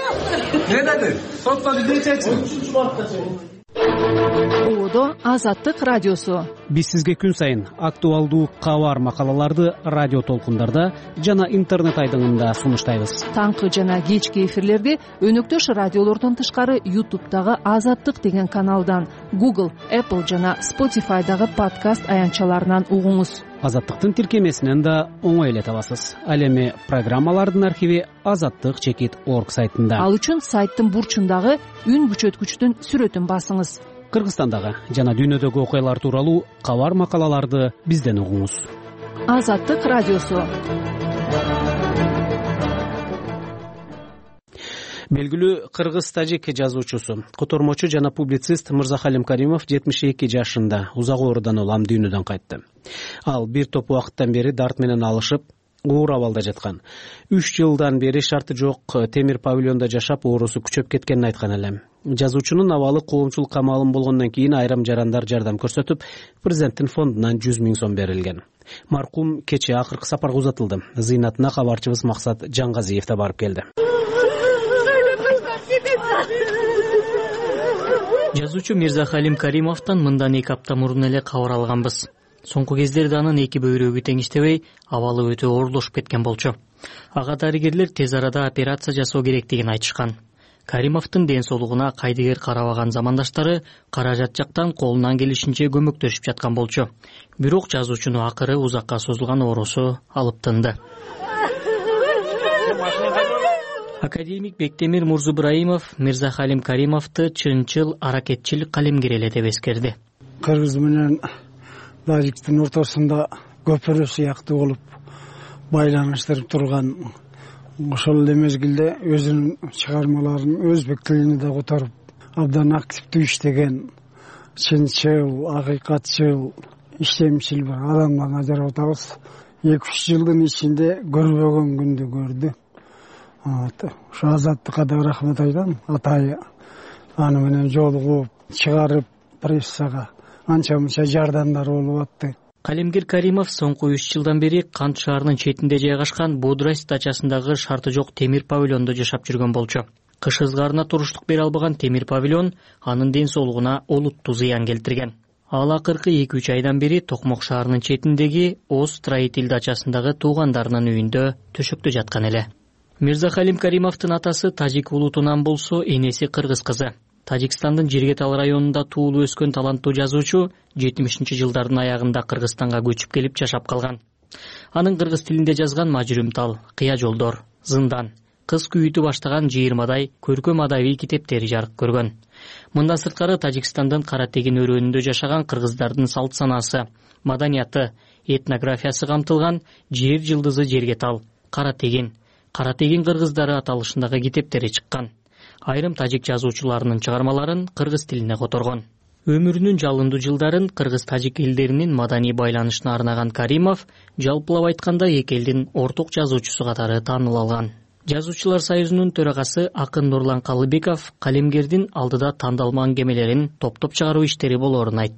Оодо Азаттык радиосу. Биз сизге күн сайын актуалдуу кабар макалаларды радио толкундарда жана интернет айдыңында сунуштайбыз. Таңкы жана кечки эфирлерди өнөктөш радиолордон тышкары YouTube'дагы Азаттык деген каналдан, Google, Apple жана Spotify'дагы подкаст аянтчаларынан угуңуз. Азаттыктын тиркемесинен да оңой эле табасыз. Ал эми программалардын архиви азаттык чекит точка орг сайтында. Ал үчүн сайттын бурчундагы үн күчөткүчтүн сүрөтүн басыңыз. Кыргызстандагы жана дүйнөдөгү окуялар тууралуу кабар макалаларды бизден угуңуз. Азаттык радиосу. Белгилүү кыргыз-тажик жазуучусу, котормочу жана публицист Мырзахалим Каримов жетимиш эки жашында узак оорудан улам дүйнөдөн кайтты. Ал бир топ убакыттан бери дарт менен алышып, оор абалда жаткан. үч жылдан бери шарты жок темир павильонда жашап, оорусу күчөп кеткенин айткан элем. Жазуучунун абалы коомчулукка маалым болгондон кийин айрым жарандар жардам көрсөтүп, президенттин фондунан жүз миң сом берилген. Маркум кече акыркы сапарга узатылды. Зыйнатына кабарчыбыз Максат Жаңгазиев да барып келди. Жазуучу Мирзахалим Каримовдон мындан эки апта мурун эле кабар алганбыз. Соңку кездерде анын эки бөйрөгү теңиштебей, абалы өтө оорлошуп кеткен болчу. Ага дарыгерлер тез арада операция жасоо керектигин айтышкан. Каримовдун ден соолугуна кайдыгер карабаган замандаштары каражат жактан колунан келишинче көмөктөшүп жаткан болчу. Бирок жазуучуну акыры узакка созулган оорусу алып тынды. Академик Бектемир Мурзубраимов Мирзахалим Каримовду чынчыл аракетчил калемгер эле деп эскерди. Кыргыз менен Тажиктин ортосунда көпүрө сыяктуу болуп байланыштырып турган, ошол эле мезгилде өзүнүн чыгармаларын өзбек тилине да которуп, абдан активдүү иштеген, чынчыл, акыйкатчыл, иштемчил бир адамдан ажырап атабыз. эки үч жылдын ичинде көрбөгөн күндү көрдү. Ошо Азаттыкка да рахмат айтам. Атайы аны менен жолугуп, чыгарып прессага анча мынча жардамдар болуп атты. Калемгер Каримов соңку үч жылдан бери Кант шаарынын четинде жайгашкан Бодрайс дачасындагы шарты жок темир павильондо жашап жүргөн болчу. Кыш ызгаарына туруштук бере албаган темир павильон анын ден соолугуна олуттуу зыян келтирген. Ал акыркы эки үч айдан бери Токмок шаарынын четиндеги Оз Строитель дачасындагы туугандарынын үйүндө төшөктө жаткан эле. Мирзахалим Каримовдун атасы тажик улутунан болсо, энеси кыргыз кызы. Тажикстандын Жиргетал районунда туулуп өскөн таланттуу жазуучу жетимишинчи жылдардын аягында Кыргызстанга көчүп келип жашап калган. Анын кыргыз тилинде жазган Мажрүм тал, Кыя жолдор, Зындан, Кыз күйүтү баштаган жыйырмадай көркөм адабий китептери жарык көргөн. Мындан сырткары Тажикстандын Кара Тегин өрөөнүндө жашаган кыргыздардын салт санаасы, маданияты, этнографиясы камтылган Жер жылдызы Жергетал, Кара Тегин, Кара Тегин кыргыздары аталышындагы китептери чыккан. Айрым тажик жазуучуларынын чыгармаларын кыргыз тилине которгон. Өмүрүнүн жалындуу жылдарын кыргыз-тажик элдеринин маданий байланышына арнаган Каримов жалпылап айтканда эки элдин орток жазуучусу катары тааныл алган. Жазуучулар союзунун төрагасы Акын Нурлан Калыбеков калемгердин алдыда тандалма аңгемелерин топтоп чыгаруу иштери болоорун айтты.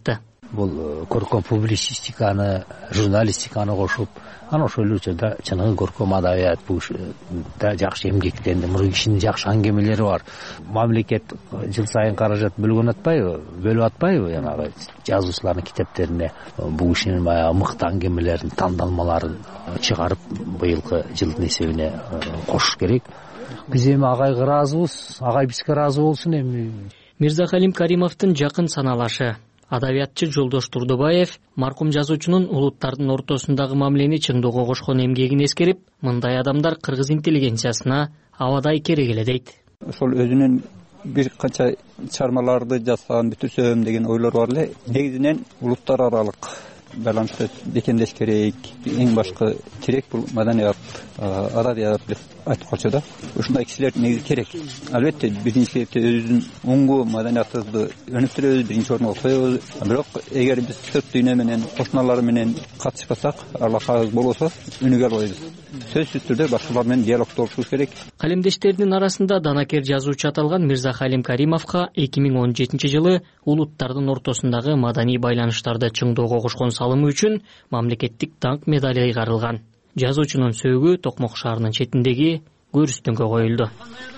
бул көркөм публицистиканы, журналистиканы кошуп, анан ошол эле учурда чыныгы көркөм адабият да жакшы эмгектенди. Муну кишинин жакшы аңгемелери бар. Мамлекет жыл сайын каражат бөлгөн атпайбы, бөлүп атпайбы жанагы жазуучулардын китептерине бул кишинин баягы мыкты аңгемелерин, тандалмаларын чыгарып быйылкы жылдын эсебине кошуш керек. Биз эми агайга ыраазыбыз, агай бизге ыраазы болсун эми. Мирзахалим Каримовдун жакын саналашы адабиятчы Жолдош Турдубаев маркум жазуучунун улуттардын ортосундагы мамилени чыңдоого кошкон эмгегин эскерип, мындай адамдар кыргыз интеллигенциясына абадай керек эле дейт. Ошол өзүнүн бир канча чыгармаларды жазсам, бүтүрсөм деген ойлор бар эле. Негизинен улуттар аралык байланышты бекемдеш керек. Эң башкы керек бул маданият, адабият деп айтып калчу да. Ушундай кишилер негизи керек. Албетте биринчи кезекте өзүнүн оңгу маданиятыбызды өнүктүрөбүз, биринчи орунга коебуз. Бирок эгер биз төрт дүйнө менен, кошуналар менен катышпасак, алакабыз болбосо өнүгө албайбыз. Сөзсүз түрдө башкалар менен диалогдо болушубуз керек. Калемдештеринин арасында данакер жазуучу аталган Мирзахалим Каримовго эки миң он жетинчи жылы улуттардын ортосундагы маданий байланыштарды чыңдоого кошкон салымы үчүн мамлекеттик даңк медали ыйгарылган. Жазуучунун сөөгү Токмок шаарынын четиндеги көрүстөнгө коюлду.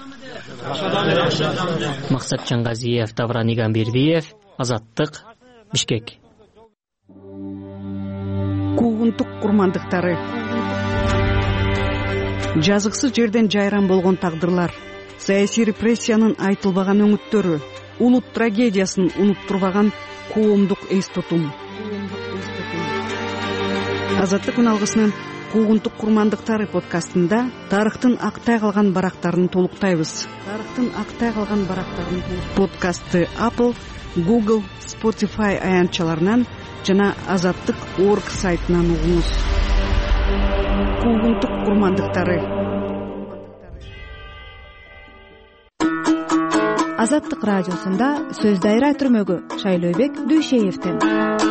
Максат Чангазиев, Давран Игамбердиев, Азаттык, Бишкек. Куугунтук курмандыктары. Жазыксыз жерден жайран болгон тагдырлар, саясий репрессиянын айтылбаган өңүттөрү, улут трагедиясын унуттурбаган коомдук эс тутум. Азаттык үналгысынын Куугунтук курмандыктары подкастында тарыхтын актай калган барактарын толуктайбыз. Тарыхтын актай калган барактарын подкастты Apple, Google, Spotify аянтчаларынан жана азаттык точка орг сайтынан угуңуз. Куугунтук курмандыктары. Азаттык радиосунда сөз дайра түрмөгү Шайлообек Дүйшеевден.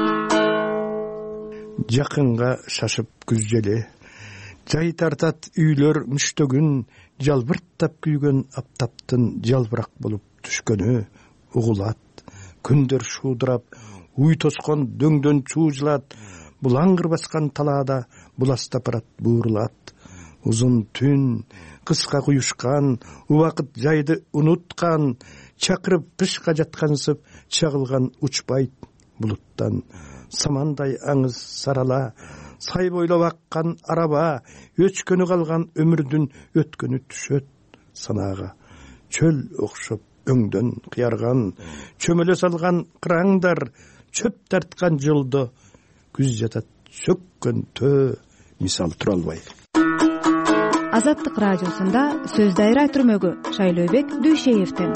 Жакынга шашып күз желе, жай тартат үйлөр мүштөгүн, жалбырттап күйгөн аптаптын жалбырак болуп түшкөнү угулат. Күндөр шуудурап, уй тоскон дөңдөн чуужулат, булаңгыр баскан талаада буластапырат буурулат. Узун түн, кыска куюшкан, убакыт жайды унуткан, чакырып тышка жаткансып, чагылган учпайт булуттан. Самандай аңыз сарала, сай бойлап аккан араба, өчкөнү калган өмүрдүн өткөнү түшөт санаага. Чөл окшоп өңдөн кыярган, чөмөлө салган кыраңдар, чөп тарткан жолдо күз жатат сөккөн төө, мисал тура албай. Азаттык радиосунда сөз дайра түрмөгү Шайлообек Дүйшеевден.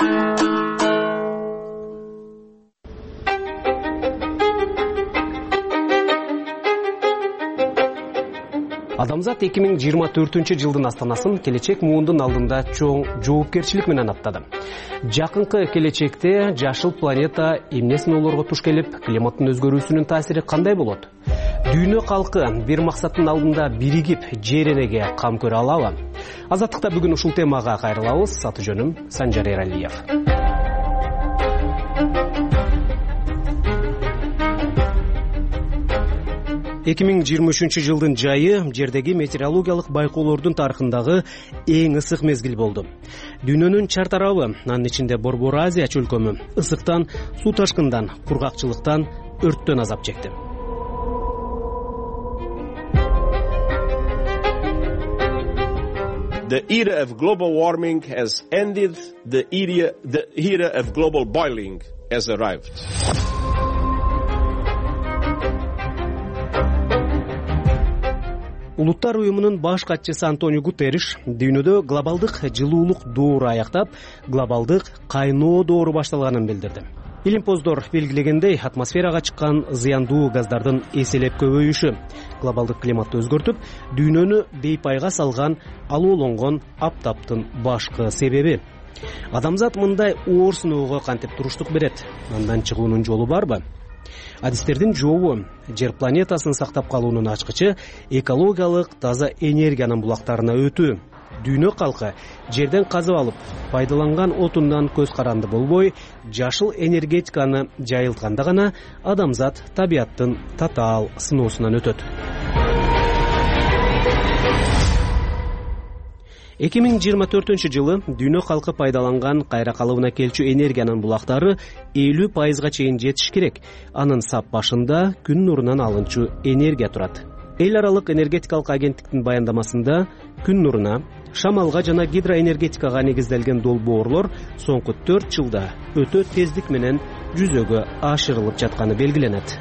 Адамзат эки миң жыйырма төртүнчү жылдын астанасын келечек муундун алдында чоң жоопкерчилик менен аттады. Жакынкы келечекте жашыл планета эмне сыноолорго туш келип, климаттын өзгөрүүсүнүн таасири кандай болот? Дүйнө калкы бир максаттын алдында биригип, жер энеге кам көрө алабы? Азаттыкта бүгүн ушул темага кайрылабыз. Аты жөнүм Санжар Эралиев. эки миң жыйырма үчүнчү жылдын жайы жердеги метеорологиялык байкоолордун тарыхындагы эң ысык мезгил болду. Дүйнөнүн чар тарабы, анын ичинде Борбор Азия чөлкөмү, ысыктан, суу ташкындан, кургакчылыктан, өрттөн азап чекти. The era of global warming has ended. The era, the era of global boiling has arrived. Улуттар уюмунун баш катчысы Антонио Гутерриш дүйнөдө глобалдык жылуулук доору аяктап, глобалдык кайноо доору башталганын билдирди. Илимпоздор белгилегендей, атмосферага чыккан зыяндуу газдардын эселеп көбөйүшү глобалдык климатты өзгөртүп, дүйнөнү бейпайга салган алоолонгон аптаптын башкы себеби. Адамзат мындай оор сыноого кантип туруштук берет? Андан чыгуунун жолу барбы? Адистердин жообу жер планетасын сактап калуунун ачкычы экологиялык таза энергиянын булактарына өтүү. дүйнө калкы жерден казып алып пайдаланган отундан көз каранды болбой, жашыл энергетиканы жайылтканда гана адамзат табияттын татаал сыноосунан өтөт. эки миң жыйырма төртүнчү жылы дүйнө калкы пайдаланган кайра калыбына келчү энергиянын булактары элүү пайызга чейин жетиш керек. Анын сап башында күн нурунан алынчу энергия турат. Эл аралык энергетикалык агенттиктин баяндамасында күн нуруна, шамалга жана гидроэнергетикага негизделген долбоорлор соңку төрт жылда өтө тездик менен жүзөгө ашырылып жатканы белгиленет.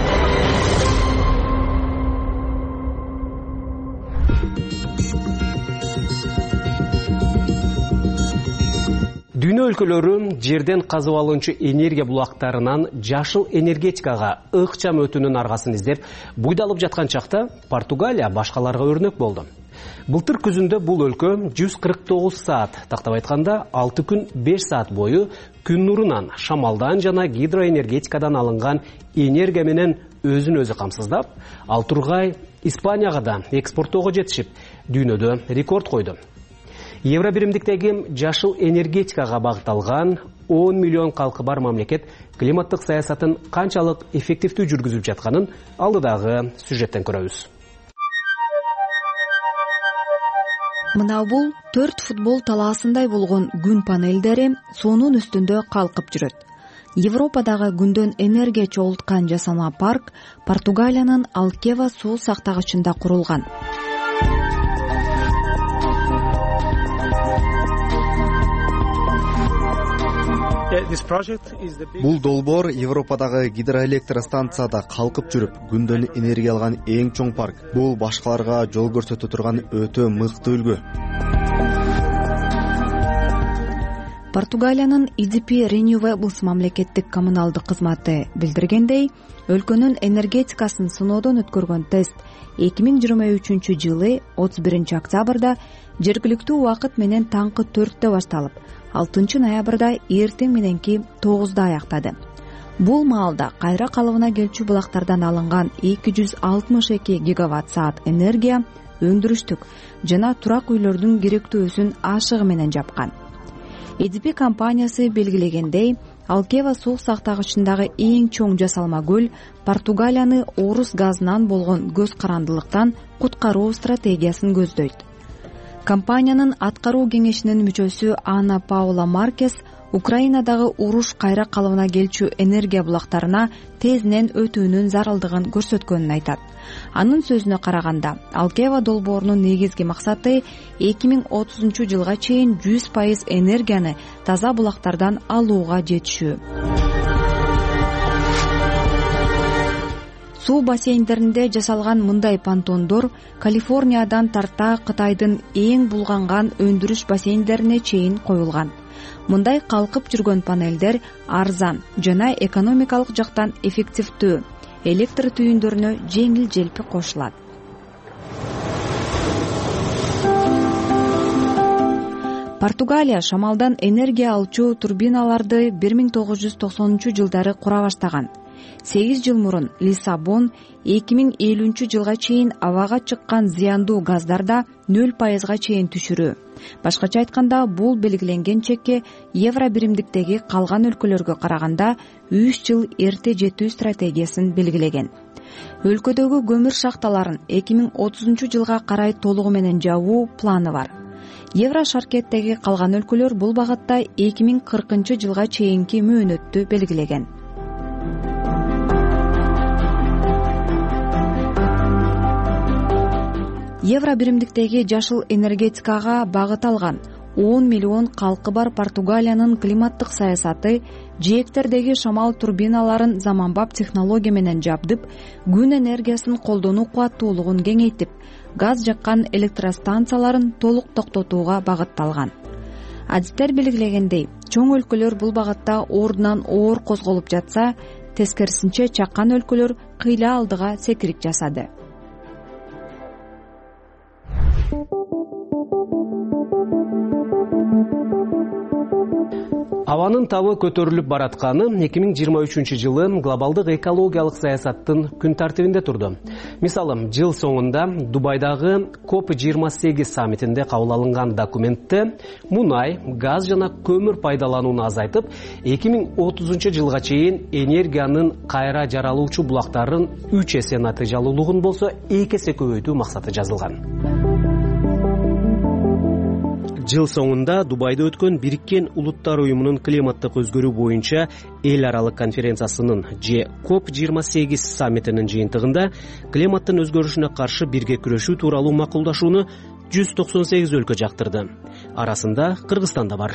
Дүйнө өлкөлөрү жерден казып алынчу энергия булактарынан жашыл энергетикага ыкчам өтүүнүн аргасын издеп буйдалып жаткан чакта Португалия башкаларга өрнөк болду. Былтыр күзүндө бул өлкө жүз кырк тогуз саат, тактап айтканда алты күн беш саат бою күн нурунан, шамалдан жана гидроэнергетикадан алынган энергия менен өзүн өзү камсыздап, ал тургай Испанияга да экспорттоого жетишип, дүйнөдө рекорд койду. Евро биримдиктеги жашыл энергетикага багытталган он миллион калкы бар мамлекет климаттык саясатын канчалык эффективдүү жүргүзүп жатканын алдыдагы сюжеттен көрөбүз. Мына бул төрт футбол талаасындай болгон күн панелдери суунун үстүндө калкып жүрөт. Европадагы күндөн энергия чогулткан жасалма парк Португалиянын Алкева суу сактагычында курулган. Бул долбоор Европадагы гидроэлектростанцияда калкып жүрүп, күндөн энергия алган эң чоң парк. Бул башкаларга жол көрсөтө турган өтө мыкты үлгү. Португалиянын и ди пи Renewables мамлекеттик коммуналдык кызматы билдиргендей, өлкөнүн энергетикасын сыноодон өткөргөн тест эки миң жыйырма үчүнчү жылы отуз биринчи октябрда жергиликтүү убакыт менен таңкы төрттө башталып, алтынчы ноябрда эртең мененки тогузда аяктады. Бул маалда кайра калыбына келчү булактардан алынган эки жүз алтымыш эки гигаватт саат энергия өндүрүштүк жана турак үйлөрдүн керектөөсүн ашыгы менен жапкан. и ди пи компаниясы белгилегендей, Алкева суу сактагычындагы эң чоң жасалма көл Португалияны орус газынан болгон көз карандылыктан куткаруу стратегиясын көздөйт. Компаниянын аткаруу кеңешинин мүчөсү Анна Паула Маркес Украинадагы уруш кайра калыбына келчү энергия булактарына тезинен өтүүнүн зарылдыгын көрсөткөнүн айтат. Анын сөзүнө караганда, Алкева долбоорунун негизги максаты эки миң отузунчу жылга чейин жүз пайыз энергияны таза булактардан алууга жетишүү. Суу бассейндеринде жасалган мындай понтондор Калифорниядан тарта Кытайдын эң булганган өндүрүш бассейндерине чейин коюлган. Мындай калкып жүргөн панелдер арзан жана экономикалык жактан эффективдүү, электр түйүндөрүнө жеңил желпи кошулат. Португалия шамалдан энергия алчу турбиналарды бир миң тогуз жүз токсонунчу жылдары кура баштаган. сегиз жыл мурун Лиссабон эки миң элүүнчү жылга чейин абага чыккан зыяндуу газдарда нөл пайызга чейин түшүрүү. Башкача айтканда, бул белгиленген чекке евро биримдиктеги калган өлкөлөргө караганда үч жыл эрте жетүү стратегиясын белгилеген. Өлкөдөгү көмүр шахталарын эки миң отузунчу жылга карай толугу менен жабуу планы бар. Евро шаркеттеги калган өлкөлөр бул багытта эки миң кыркынчы жылга чейинки мөөнөттү белгилеген. Евро биримдиктеги жашыл энергетикага багыт алган он миллион калкы бар Португалиянын климаттык саясаты жээктердеги шамал турбиналарын заманбап технология менен жабдып, күн энергиясын колдонуу кубаттуулугун кеңейтип, газ жаккан электростанцияларын толук токтотууга багытталган. Адистер белгилегендей, чоң өлкөлөр бул багытта ордунан оор козголуп жатса, тескерисинче чаккан өлкөлөр кыйла алдыга секирик жасады. Абанын табы көтөрүлүп баратканы эки миң жыйырма үчүнчү жылы глобалдык экологиялык саясаттын күн тартибинде турду. Мисалы, жыл соңунда Дубайдагы коп жыйырма сегиз саммитинде кабыл алынган документте мунай, газ жана көмүр пайдаланууну азайтып, эки миң отузунчу жылга чейин энергиянын кайра жаралуучу булактарын үч эсе натыйжалуулугун болсо эки эсе көбөйтүү максаты жазылган. Жыл соңунда Дубайда өткөн Бириккен Улуттар уюмунун климаттык өзгөрүү боюнча эл аралык конференциясынын же коп жыйырма сегиз саммитинин жыйынтыгында климаттын өзгөрүшүнө каршы бирге күрөшүү тууралуу макулдашууну жүз токсон сегиз өлкө жактырды. Арасында Кыргызстан да бар.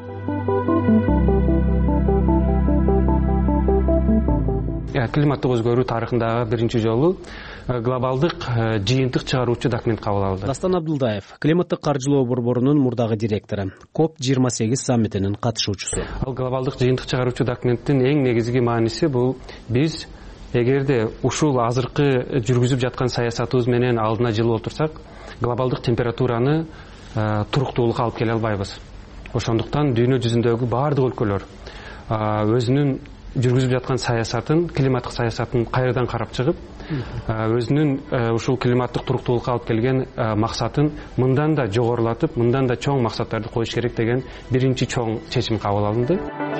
Климаттык өзгөрүү тарыхындагы биринчи жолу глобалдык жыйынтык чыгаруучу документ кабыл алынды. Дастан Абдулдаев, климаттык каржылоо борборунун мурдагы директору, коп жыйырма сегиз саммитинин катышуучусу. Ал глобалдык жыйынтык чыгаруучу документтин эң негизги мааниси бул биз эгерде ушул азыркы жүргүзүп жаткан саясатыбыз менен алдына жылып отурсак, глобалдык температураны туруктуулукка алып келе албайбыз. Ошондуктан дүйнө жүзүндөгү баардык өлкөлөр өзүнүн жүргүзүп жаткан саясатын, климаттык саясатын кайрадан карап чыгып, өзүнүн ушул климаттык туруктуулукка алып келген максатын мындан да жогорулатып, мындан да чоң максаттарды коюш керек деген биринчи чоң чечим кабыл алынды.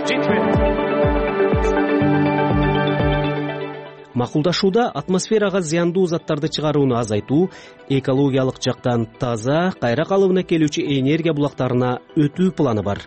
Макулдашууда атмосферага зыяндуу заттарды чыгарууну азайтуу, экологиялык жактан таза, кайра калыбына келүүчү энергия булактарына өтүү планы бар.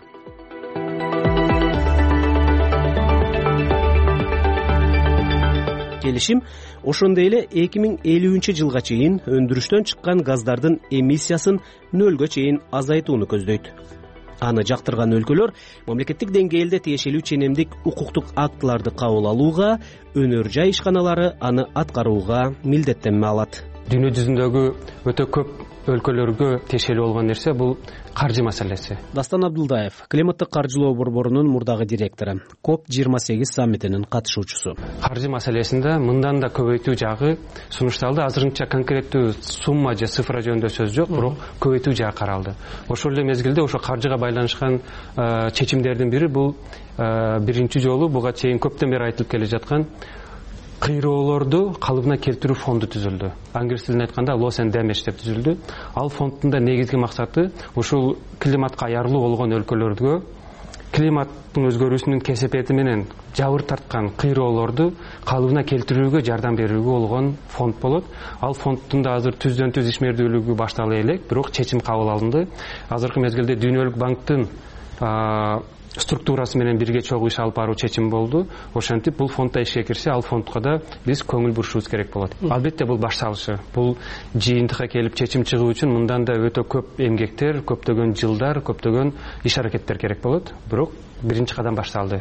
Келишим ошондой эле эки миң элүүнчү жылга чейин өндүрүштөн чыккан газдардын эмиссиясын нөлгө чейин азайтууну көздөйт. Аны жактырган өлкөлөр мамлекеттик деңгээлде тиешелүү ченемдик укуктук актыларды кабыл алууга, өнөр жай ишканалары аны аткарууга милдеттенме алат. Дүйнө жүзүндөгү өтө көп өлкөлөргө тиешелүү болгон нерсе бул каржы маселеси. Дастан Абдулдаев, климаттык каржылоо борборунун мурдагы директору, коп жыйырма сегиз саммитинин катышуучусу. Каржы маселесинде мындан да көбөйтүү жагы сунушталды. Азырынча конкреттүү сумма же цифра жөнүндө сөз жок, бирок көбөйтүү жагы каралды. Ошол эле мезгилде ошо каржыга байланышкан чечимдердин бири бул биринчи жолу буга чейин көптөн бери айтылып келе жаткан кыйроолорду калыбына келтирүү фонду түзүлдү. Англис тилинде айтканда loss and damage деп түзүлдү. Ал фонддун да негизги максаты ушул климатка аярлуу болгон өлкөлөргө климаттын өзгөрүүсүнүн кесепети менен жабыр тарткан кыйроолорду калыбына келтирүүгө жардам берүүгө болгон фонд болот. Ал фонддун да азыр түздөн түз ишмердүүлүгү баштала элек, бирок чечим кабыл алынды. Азыркы мезгилде Дүйнөлүк банктын структурасы менен бирге чогуу иш алып баруу чечим болду. Ошентип бул фондда ишке кирсе, ал фондко да биз көңүл бурушубуз керек болот. Албетте бул баш салышы. Бул жыйынтыкка келип чечим чыгуу үчүн мындан да өтө көп эмгектер, көптөгөн жылдар, көптөгөн иш аракеттер керек болот. Бирок биринчи кадам башталды.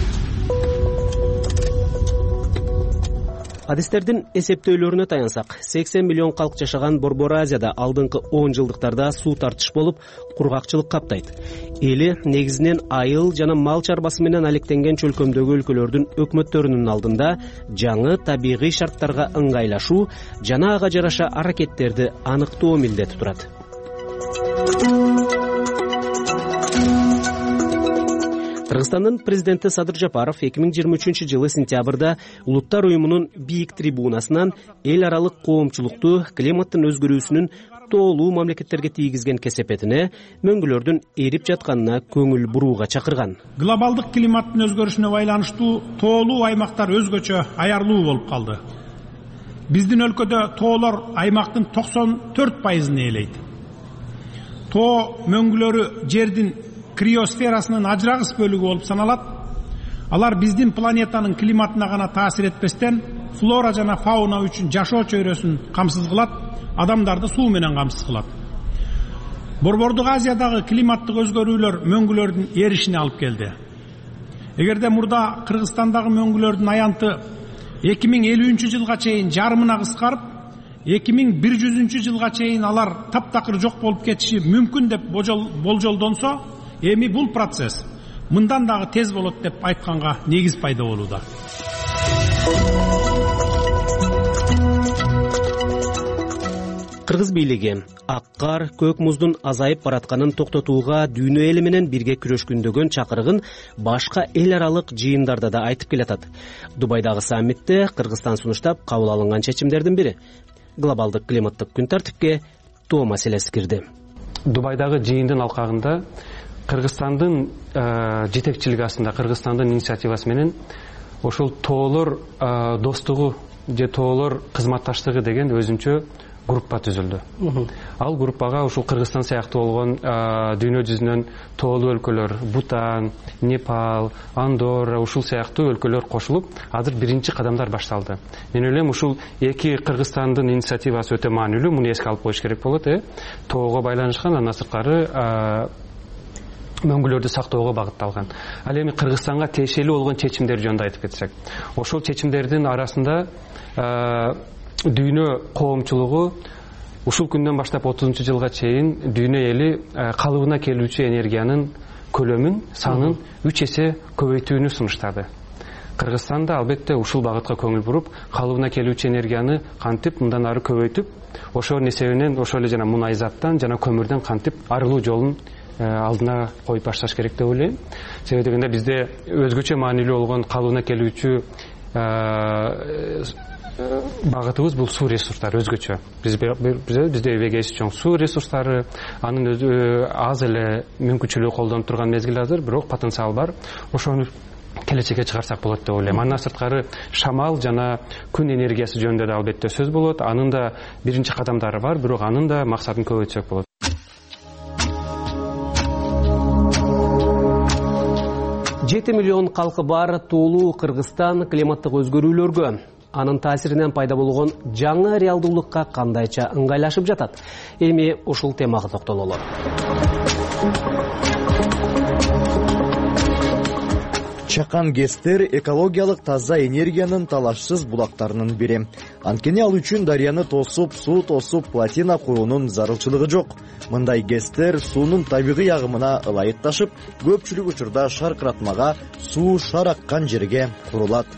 Адистердин эсептөөлөрүнө таянсак, сексен миллион калк жашаган Борбор Азияда алдыңкы он жылдыктарда суу тартыш болуп, кургакчылык каптайт. Эли негизинен айыл жана мал чарбасы менен алектенген чөлкөмдөгү өлкөлөрдүн өкмөттөрүнүн алдында жаңы табигый шарттарга ыңгайлашуу жана ага жараша аракеттерди аныктоо милдети турат. Кыргызстандын президенти Садыр Жапаров эки миң жыйырма үчүнчү жылы сентябрда Улуттар уюмунун бийик трибунасынан эл аралык коомчулукту климаттын өзгөрүүсүнүн тоолуу мамлекеттерге тийгизген кесепетине, мөңгүлөрдүн эрип жатканына көңүл бурууга чакырган. Глобалдык климаттын өзгөрүшүнө байланыштуу тоолуу аймактар өзгөчө аярлуу болуп калды. Биздин өлкөдө тоолор аймактын токсон төрт пайызын ээлейт. Тоо мөңгүлөрү жердин криосферасынын ажырагыс бөлүгү болуп саналат. Алар биздин планетанын климатына гана таасир этпестен, флора жана фауна үчүн жашоо чөйрөсүн камсыз кылат, адамдарды суу менен камсыз кылат. Борбордук Азиядагы климаттык өзгөрүүлөр мөңгүлөрдүн эришине алып келди. Эгерде мурда Кыргызстандагы мөңгүлөрдүн аянты эки миң элүүнчү жылга чейин жарымына кыскарып, эки миң бир жүзүнчү жылга чейин алар таптакыр жок болуп кетиши мүмкүн деп болжолдонсо, эми бул процесс мындан дагы тез болот деп айтканга негиз пайда болууда. кыргыз бийлиги ак кар, көк муздун азайып баратканын токтотууга дүйнө эли менен бирге күрөшкүндөгөн чакырыгын башка эл аралык жыйындарда да айтып келатат. Дубайдагы саммитте Кыргызстан сунуштап кабыл алынган чечимдердин бири глобалдык климаттык күн тартипке тоо маселеси кирди. Дубайдагы жыйындын алкагында Кыргызстандын жетекчилиги астында, Кыргызстандын инициативасы менен ошол тоолор достугу же тоолор кызматташтыгы деген өзүнчө группа түзүлдү. Ал группага ушул Кыргызстан сыяктуу болгон дүйнө жүзүнөн тоолуу өлкөлөр, Бутан, Непал, Андорра ушул сыяктуу өлкөлөр кошулуп, азыр биринчи кадамдар башталды. Мен ойлойм, ушул эки Кыргызстандын инициативасы өтө маанилүү, муну эске алып коюш керек болот. Э тоого байланышкан, андан сырткары мөңгүлөрдү сактоого багытталган. Ал эми Кыргызстанга тиешелүү болгон чечимдер жөнүндө айтып кетсек, ошол чечимдердин арасында дүйнө коомчулугу ушул күндөн баштап отузунчу жылга чейин дүйнө эли калыбына келүүчү энергиянын көлөмүн, санын үч эсе көбөйтүүнү сунуштады. Кыргызстан да албетте ушул багытка көңүл буруп, калыбына келүүчү энергияны кантип мындан ары көбөйтүп, ошол несебинен ошол эле жана мунай заттан жана көмүрдөн кантип арылуу жолун алдына коюп башташ керек деп ойлойм. Себеби дегенде бизде өзгөчө маанилүү болгон калыбына келүүчү багытыбыз бул суу ресурстары өзгөчө. Бизде эбеге эси чоң суу ресурстары, анын өзү аз эле мүмкүнчүлүгү колдонуп турган мезгил азыр, бирок потенциал бар. Ошону келечекке чыгарсак болот деп ойлойм. Андан сырткары шамал жана күн энергиясы жөнүндө да албетте сөз болот. Анын да биринчи кадамдары бар, бирок анын да максатын көбөйтсөк болот. жети миллион калкы бар тоолуу Кыргызстан климаттык өзгөрүүлөргө, анын таасиринен пайда болгон жаңы реалдуулукка кандайча ыңгайлашып жатат? Эми ушул темага токтололу. Чакан ГЭСтер экологиялык таза энергиянын талашсыз булактарынын бири. Анткени ал үчүн дарыяны тосуп, суу тосуп, плотина куруунун зарылчылыгы жок. Мындай ГЭСтер суунун табигый агымына ылайыкташып, көпчүлүк учурда шаркыратмага, суу шар аккан жерге курулат.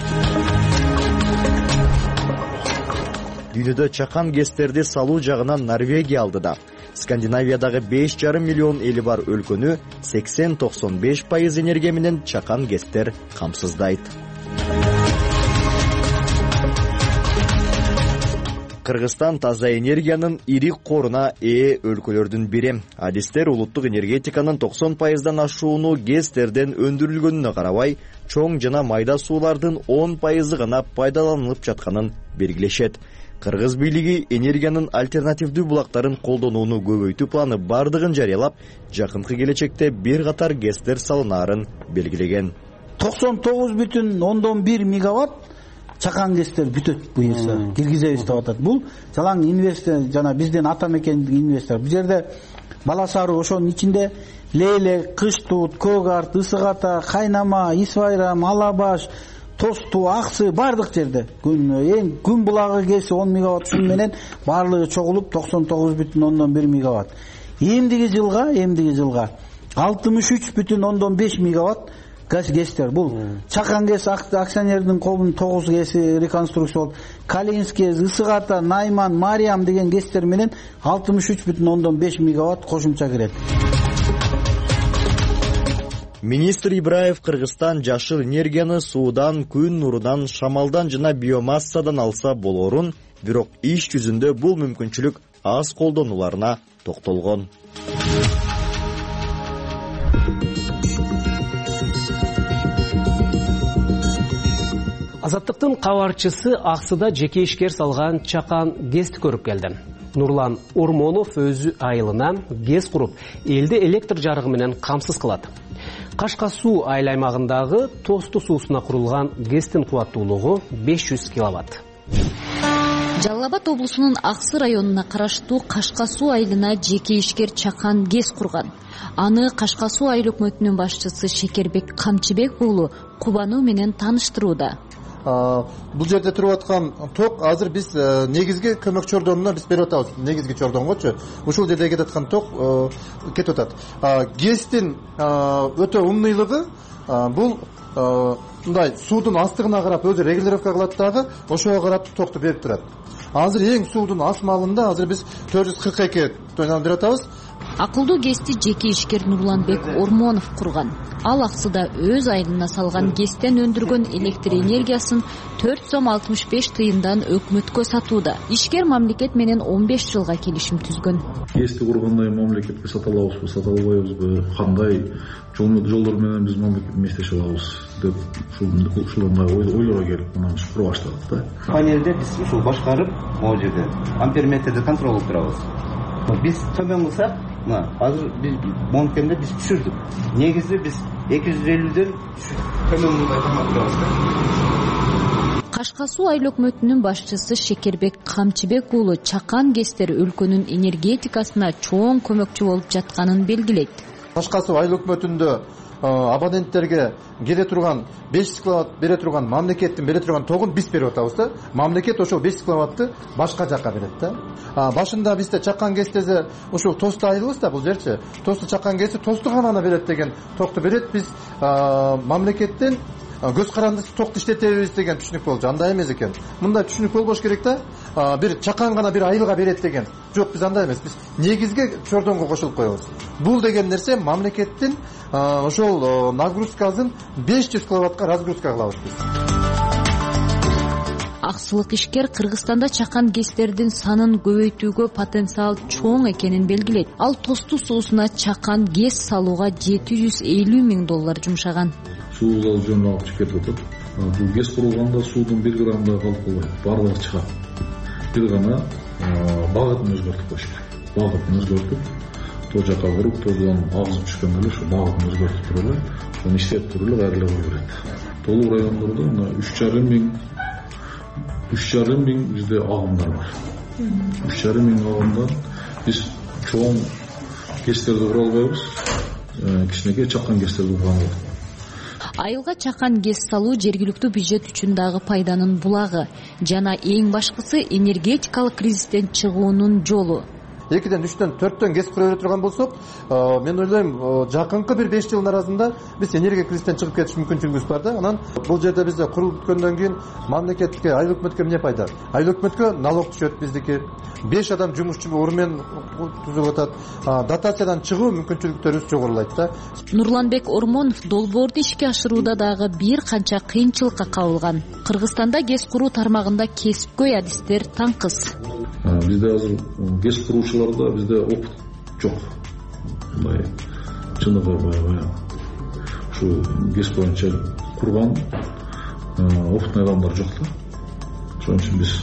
Дүйнөдө чакан ГЭСтерди салуу жагынан Норвегия алдыда. Скандинавиядагы беш жарым миллион эли бар өлкөнү сексен токсон беш пайыз энергия менен чакан ГЭСтер камсыздайт. Кыргызстан таза энергиянын ири коруна ээ өлкөлөрдүн бири. Адистер улуттук энергетиканын токсон пайыздан ашууну ГЭСтерден өндүрүлгөнүнө карабай, чоң жана майда суулардын он пайызы гана пайдаланылып жатканын белгилешет. Кыргыз бийлиги энергиянын альтернативдүү булактарын колдонууну көбөйтүү планы бардыгын жарыялап, жакынкы келечекте бир катар ГЭСтер салынаарын белгилеген. токсон тогуз бүтүн ондон бир мегаватт чакан ГЭСтер бүтөт буюрса, киргизебиз деп атат. Бул жалаң инвестор жана бизден ата мекендик инвестор. Бул жерде Баласаруу, ошонун ичинде Лейлек, Кыштуут, Көк Арт, Ысык Ата, Кайнама, Исбайрам, Алабаш, Тосту, Аксы бардык жерде күн эң күн булагы ГЭСи он мегаватт шун менен баардыгы чогулуп токсон тогуз бүтүн ондон бир мегаватт. Эмдиги жылга, эмдиги жылга алтымыш үч бүтүн ондон беш мегаватт газ ГЭСтер. Бул Чакан ГЭС акционердин колунун тогуз ГЭСи реконструкция болуп, Калининский ГЭС, Ысык Ата, Найман, Мариам деген ГЭСтер менен алтымыш үч бүтүн ондон беш мегаватт кошумча кирет. Министр Ибраев Кыргызстан жашыл энергияны суудан, күн нурунан, шамалдан жана биомассадан алса болорун, бирок иш жүзүндө бул мүмкүнчүлүк аз колдонуларына токтолгон. Азаттыктын кабарчысы Аксыда жеке ишкер салган чакан ГЭСти көрүп келди. Нурлан Ормонов өзү айылына ГЭС куруп, элди электр жарыгы менен камсыз кылат. Кашка суу айыл аймагындагы Тосту суусуна курулган ГЭСтин кубаттуулугу беш жүз киловатт. Жалал Абад облусунун Аксы районуна караштуу Кашка суу айылына жеке ишкер чакан ГЭС курган. Аны Кашка суу айыл өкмөтүнүн башчысы Шекербек Камчыбек уулу кубануу менен тааныштырууда. Бул жерде туруп аткан ток азыр биз негизги көмөк чордонуна биз берип атабыз. Негизги чордонгочу ушул жерде кетип аткан ток кетип атат. ГЭСтин өтө умныйлыгы бул мындай суудун астыгына карап өзү регулировка кылат дагы, ошого карап токту берип турат. азыр эң суудун асмалында азыр биз төрт жүз кырк эки тоннаны берип атабыз. Акылдуу ГЭСти жеке ишкер Нурланбек Ормонов курган. Ал аксыда өз айылына салган ГЭСтен өндүргөн электр энергиясын төрт сом алтымыш беш тыйындан өкмөткө сатууда. Ишкер мамлекет менен он беш жылга келишим түзгөн. ГЭСти кургандай мамлекетке сата алабызбы, сата албайбызбы, кандай жолдор менен биз мамлекет эместеше алабыз деп ушундай ойлорго келип мына кура баштадык да. Панелде биз ушул башкарып, могу жерде амперметрди контролдоп турабыз. Биз төмөн кылсак, мына азыр биз монкенде биз түшүрдүк. Негизи биз эки жүз элүүдөн төмөн мындай турабыз. Кашка Суу айыл өкмөтүнүн башчысы Шекербек Камчыбек уулу чакан ГЭСтер өлкөнүн энергетикасына чоң көмөкчү болуп жатканын белгилейт. Кашка Суу айыл өкмөтүндө абоненттерге келе турган беш жүз киловатт бере турган мамлекеттин бере турган тогун биз берип атабыз да. Мамлекет ошол беш жүз киловаттты башка жакка берет да. Башында бизде чакан ГЭСтеде ушул Тосту айылыбыз да, бул жерчи. Тосту чакан ГЭСи Тосту гана берет деген токту берет. Биз мамлекеттен көз каранды токту иштетебиз деген түшүнүк болчу. Андай эмес экен. Мындай түшүнүк болбош керек да. Бир чакан гана бир айылга берет деген. Жок, биз андай эмес. Биз негизге чордонго кошулуп коебуз. Бул деген нерсе мамлекеттин ошол нагрузкасын беш жүз киловаттка разгрузка кылабыз биз. Аксылык ишкер Кыргызстанда чакан ГЭСтердин санын көбөйтүүгө потенциал чоң экенин белгилейт. Ал Тосту суусуна чакан ГЭС салууга жети жүз элүү миң доллар жумшаган. Суу ал жөнүндө алып чыгып кетип атат. Бул ГЭС курулганда суудун бир грамм да калып калбайт, баардыгы чыгат. Бир гана багытын өзгөртүп коюш керек. Багытын өзгөртүп, то жака буруп, тоодон агызып түшкөндө эле ошо багытын өзгөртүп туруп эле, аны иштеп туруп эле кайра эле кое берет. Толук райондордо мына үч жарым миң үч жарым миң бизде агымдар бар. үч жарым миң агымдан биз чоң ГЭСтерди кура албайбыз. Кичинекей чакан ГЭСтерди курганбыз. Айылга чакан ГЭС салуу жергиликтүү бюджет үчүн дагы пайданын булагы жана эң башкысы энергетикалык кризистен чыгуунун жолу. экиден үчтөн төрттөн ГЭС кура бере турган болсок, мен ойлойм жакынкы бир беш жылдын арасында биз энергия кризистен чыгып кетиш мүмкүнчүлүгүбүз бар да. Анан бул жерде бизде курулуп бүткөндөн кийин мамлекетке, айыл өкмөткө эмне пайда? Айыл өкмөткө налог түшөт биздики. беш адам жумушчу орун түзүп атат. Дотациядан чыгуу мүмкүнчүлүктөрүбүз жогорулайт да. Нурланбек Ормонов долбоорду ишке ашырууда дагы бир канча кыйынчылыкка кабылган. Кыргызстанда ГЭС куруу тармагында кесипкөй адистер таңкыз. Бизде азыр ГЭС куруучуларда бизде опыт жок. Мындай чыныгы баягы ушу ГЭС боюнча курган опытный адамдар жок да. Ошон үчүн биз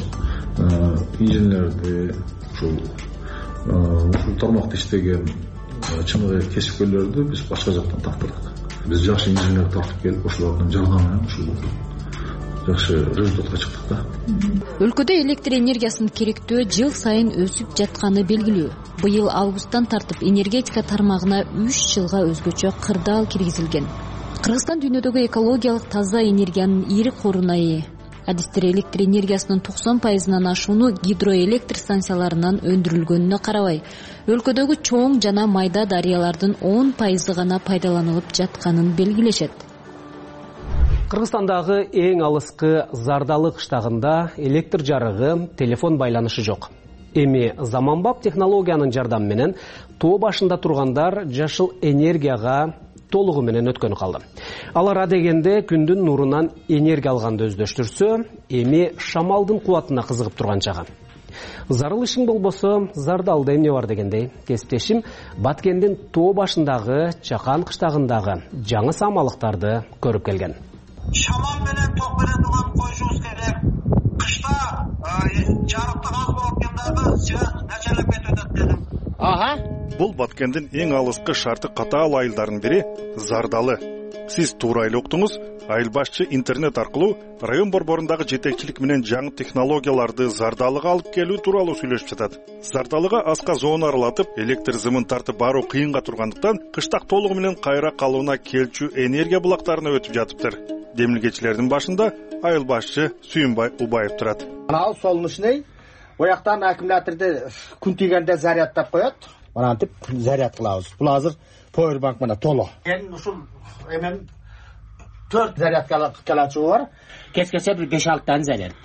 инженерди, ушул ушул тармакта иштеген чыныгы кесипкөйлөрдү биз башка жактан тартырдык. Биз жакшы инженер тартып келип, ошолордун жардамы менен ушул жакшы результатка чыктык да. Өлкөдө электр энергиясынын керектөө жыл сайын өсүп жатканы белгилүү. Быйыл августтан тартып энергетика тармагына үч жылга өзгөчө кырдаал киргизилген. Кыргызстан дүйнөдөгү экологиялык таза энергиянын ири коруна ээ. Адистер электр энергиясынын токсон пайызынан ашууну гидроэлектр станцияларынан өндүрүлгөнүнө карабай, өлкөдөгү чоң жана майда дарыялардын он пайызы гана пайдаланылып жатканын белгилешет. Кыргызстандагы эң алыскы Зардалы кыштагында электр жарыгы, телефон байланышы жок. Эми заманбап технологиянын жардамы менен тоо башында тургандар жашыл энергияга толугу менен өткөнү калды. Алар адегенде күндүн нурунан энергия алганды өздөштүрсө, эми шамалдын кубатына кызыгып турган чагы. Зарыл ишиң болбосо, Зардалда эмне бар дегендей, кесиптешим Баткендин тоо башындагы Чакан кыштагындагы жаңы самалыктарды көрүп келген. Шамал менен ток бере турган коюшубуз керек. Кышта жарыктык аз болуп калганда связь начарлап кетип атат дедим. Ага. Бул Баткендин эң алыскы шарты катаал айылдардын бири Зардалы. Сиз туура эле уктуңуз, айыл башчы интернет аркылуу район борборундагы жетекчилик менен жаңы технологияларды Зардалыга алып келүү тууралуу сүйлөшүп жатат. Зардалыга аска зону аралатып, электр зымын тартып баруу кыйынга тургандыктан кыштак толугу менен кайра калууна келчү энергия булактарына өтүп жатыптыр. Демилгечилердин башында айыл башчы Сүйүнбай Убаев турат. Анал солнечный, ояктан аккумуляторду күн тийгенде зарядтап коет. Анантип заряд кылабыз. Бул азыр powerbank менен толо. Эми ушул эмен төрт зарядка калачугу бар. Кескесе бир беш алты тан зарядтайт.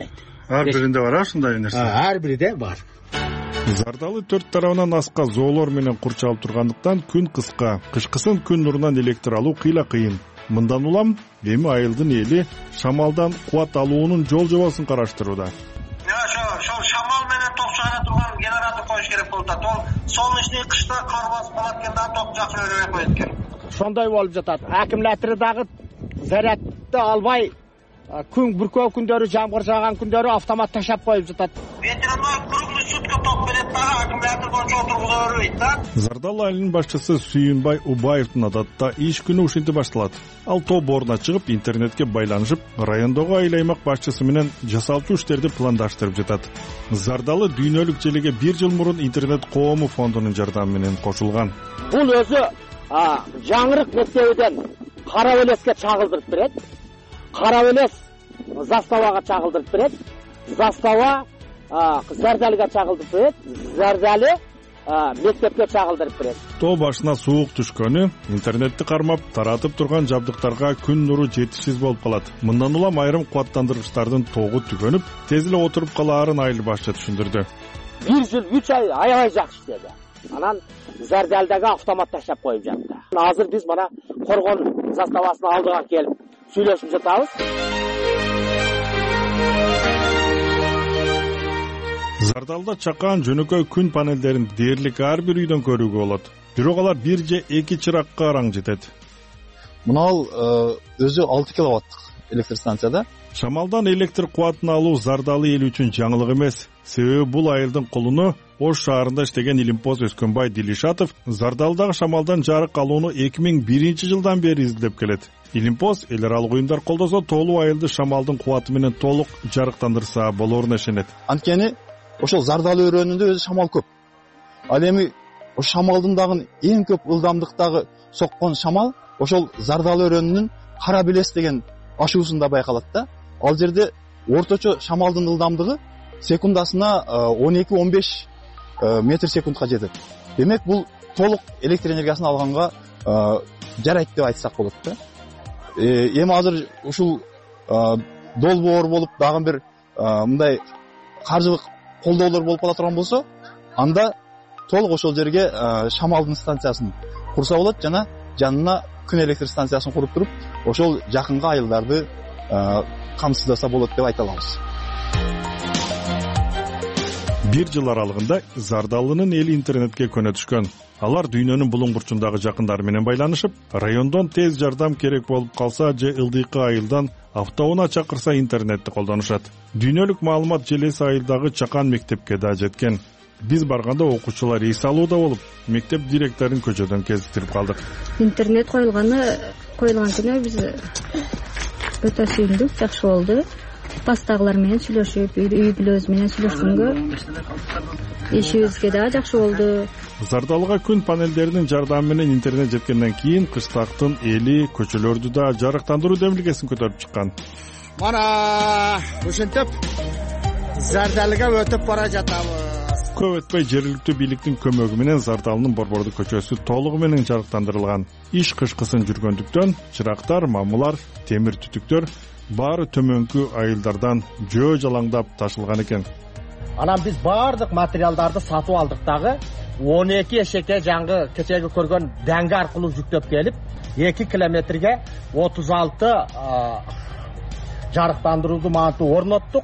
ар биринде бар ушундай нерсе? Ар бириде бар. Зардалы төрт тарабынан аска зоолор менен курчалып тургандыктан күн кыска, кышкысын күн нурунан электр алуу кыйла кыйын. Мындан улам эми айылдын эли шамалдан кубат алуунун жол жобосун караштырууда. Ошол шамал менен ток чыгара турган генератор коюш керек болуп атат. Ол солнечный кышта кар басып калат экен да, ток жакшы өрөбөй коет экен. Ошондой болуп жатат. Аккумулятор дагы зарядты албай күн бүркөө күндөрү, жамгыр жааган күндөрү автомат ташап коюп жатат. Ветеринар круглый сутка ток берет дагы, аккумулятор боюнча отургуза бербейт да. Зардалы айылынын башчысы Сүйүнбай Убаевдин адатта иш күнү ушинтип башталат. Ал тоо боруна чыгып, интернетке байланышып, райондогу айыл аймак башчысы менен жасалчу иштерди пландаштырып жатат. Зардалы дүйнөлүк желеге бир жыл мурун интернет коому фондунун жардамы менен кошулган. Бул өзү жаңырык мектебиден Кара Белеске чагылдырып берет. Кара Белес заставага чагылдырып берет. Застава Зардалыга чагылдырып берет. Зардалы мектепке чагылдырып берет. Тоо башына суук түшкөнү, интернетти кармап, таратып турган жабдыктарга күн нуру жетишсиз болуп калат. Мындан улам айрым кубаттандыргычтардын тогу түгөнүп, тез эле отуруп калаарын айыл башчы түшүндүрдү. бир жыл үч ай аябай жакшы иштеди. Анан Зардалдагы автомат ташап коюп жатты. Азыр биз мана Коргон заставасынын алдыга келип сүйлөшүп жатабыз. Зардалда чакан жөнөкөй күн панелдерин дээрлик ар бир үйдөн көрүүгө болот. Бирок алар бир же эки чыракка араң жетет. Мынал өзү алты киловаттык электр станцияда. Шамалдан электр кубатын алуу Зардалы эл үчүн жаңылык эмес. Себеби бул айылдын колуну Ош шаарында иштеген Илимпоз Өскөнбай Дилишатов Зардалдагы шамалдан жарык алууну эки миң биринчи жылдан бери изилдеп келет. Илимпоз эл аралык уюмдар колдосо толук айылды шамалдын кубаты менен толук жарыктандырса болоруна ишенет. Анткени ошол Зардалы өрөөнүндө өзү шамал көп. Ал эми ошол шамалдын дагы эң көп ылдамдыктагы соккон шамал ошол Зардалы өрөөнүнүн Кара Белес деген ашуусунда байкалат да. Ал жерде орточо шамалдын ылдамдыгы секундасына он эки он беш метр секундка жетет. Демек бул толук электр энергиясын алганга жарайт деп айтсак болот да. Эми азыр ушул долбоор болуп дагы бир мындай каржылык колдоолор болуп кала турган болсо, анда толук ошол жерге шамалдын станциясын курса болот жана жанына күн электр станциясын куруп туруп, ошол жакынкы айылдарды камсыздаса болот деп айта алабыз. Бир жыл аралыгында Зардалынын эли интернетке көнө түшкөн. Алар дүйнөнүн булуң бурчундагы жакындары менен байланышып, райондон тез жардам керек болуп калса же ылдыйкы айылдан автоунаа чакырса интернетти колдонушат. Дүйнөлүк маалымат желеси айылдагы Чакан мектепке да жеткен. Биз барганда окуучулар эс алууда болуп, мектеп директорун көчөдөн кезиктирип калдык. Интернет коюлганы коюлган күнү биз өтө сүйүндүк, жакшы болду. Бастагылар менен сүйлөшүп, үй бүлөбүз менен сүйлөшкөнгө ишибизге да жакшы болду. Зардалыга күн панелдеринин жардамы менен интернет жеткенден кийин кыштактын эли көчөлөрдү да жарыктандыруу демилгесин көтөрүп чыккан. Мана ушинтип Зардалыга өтүп бара жатабыз. Көп өтпөй жергиликтүү бийликтин көмөгү менен Зардалынын Борбордук көчөсү толугу менен жарыктандырылган. Иш кышкысын жүргөндүктөн чырактар, мамылар, темир түтүктөр баары төмөнкү айылдардан жөө жалаңдап ташылган экен. Анан биз баардык материалдарды сатып алдык дагы он эки эшекке жаңгы кечеги көргөн дәңге аркылуу жүктөп келип эки километрге отуз алты жарыктандырууду манту орноттук.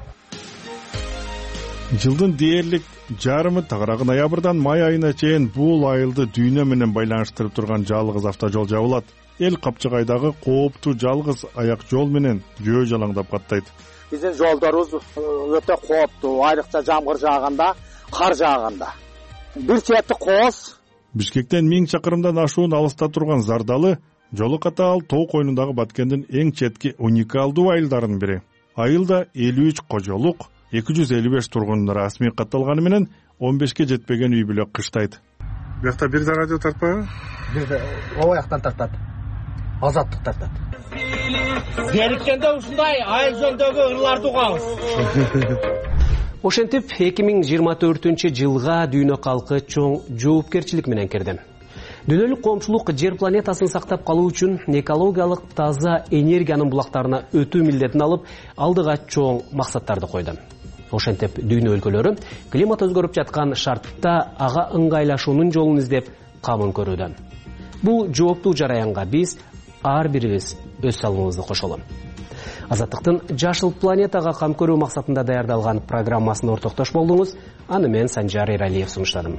Жылдын дээрлик жарымы тагыраагы ноябрдан май айына чейин бул айылды дүйнө менен байланыштырып турган жалгыз автожол жабылат. Эл Капчыгайдагы кооптуу жалгыз аяк жол менен жөө жалаңдап каттайт. Биздин жолдорубуз өтө кооптуу, айрыкча жамгыр жааганда, кар жааганда. Бир чети кооз. Бишкектен миң чакырымдан ашуун алыста турган Зардалы жолу катаал тоо койнундагы Баткендин эң четки уникалдуу айылдарынын бири. Айылда элүү үч кожолук, эки жүз элүү беш тургун расмий катталганы менен он бешке жетпеген үй бүлө кыштайт. Биякта бир да радио тартпайбы? Бир да ояктан тартат. Азаттык тартат. Бериккенде ушундай айыл жөнүндөгү ырларды угабыз. Ошентип эки миң жыйырма төртүнчү жылга дүйнө калкы чоң жоопкерчилик менен кирди. Дүйнөлүк коомчулук жер планетасын сактап калуу үчүн экологиялык таза энергиянын булактарына өтүү милдетин алып, алдыга чоң максаттарды койду. ошентип дүйнө өлкөлөрү климат өзгөрүп жаткан шартта ага ыңгайлашуунун жолун издеп камын көрүүдө. Бул жооптуу жараянга биз ар бирибиз өз салымыбызды кошолу. Азаттыктын Жашыл планетага кам көрүү максатында даярдалган программасына ортоктош болдуңуз. Аны мен Санжар Эралиев сунуштадым.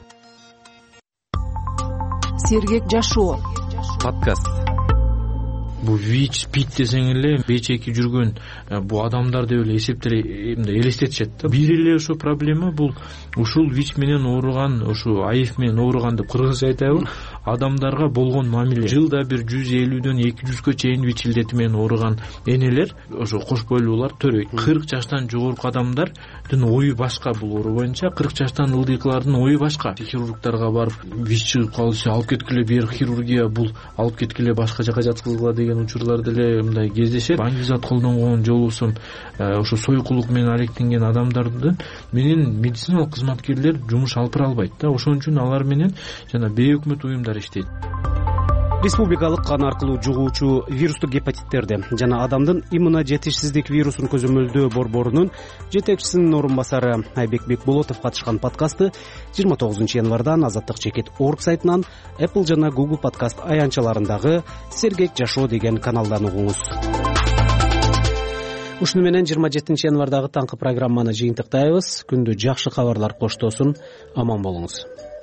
Сергек жашоо подкаст. Бул ВИЧ, СПИД десең эле бечеки жүргөн бул адамдар деп эле эсептеле элестетишет да. Бир эле ошо проблема бул ушул ВИЧ менен ооруган, ошо АИФ менен ооруган деп кыргызча айтайлы, адамдарга болгон мамиле. Жылда бир жүз элүүдөн эки жүзгө чейин ВИЧ илдети менен ооруган энелер, ошо кош бойлуулар төрөйт. кырк жаштан жогорку адамдардын ою башка бул оору боюнча, кырк жаштан ылдыйкылардын ою башка. Хирургдарга барып ВИЧ чыгып калса, алып кеткиле бир хирургия бул алып кеткиле башка жака жаткызгыла деген учурлар деле мындай кездешет. Баңгизат колдонгон жолусум ошо сойкулук менен алектенген адамдарды менен медициналык кызматкерлер жумуш алып бара албайт да. Ошон үчүн алар менен жана бейөкмөт уюмдар иштейт. Республикалык кан аркылуу жугуучу вирустук гепатиттерди жана адамдын иммуно жетишсиздик вирусун көзөмөлдөө борборунун жетекчисинин орун басары Айбек Бекболотов катышкан подкастты жыйырма тогузунчу январдан Азаттык чекит точка орг сайтынан Apple жана Google подкаст аянтчаларындагы Сергек жашоо деген каналдан угуңуз. Ушуну менен жыйырма жетинчи январдагы таңкы программаны жыйынтыктайбыз. Күндү жакшы кабарлар коштосун, аман болуңуз.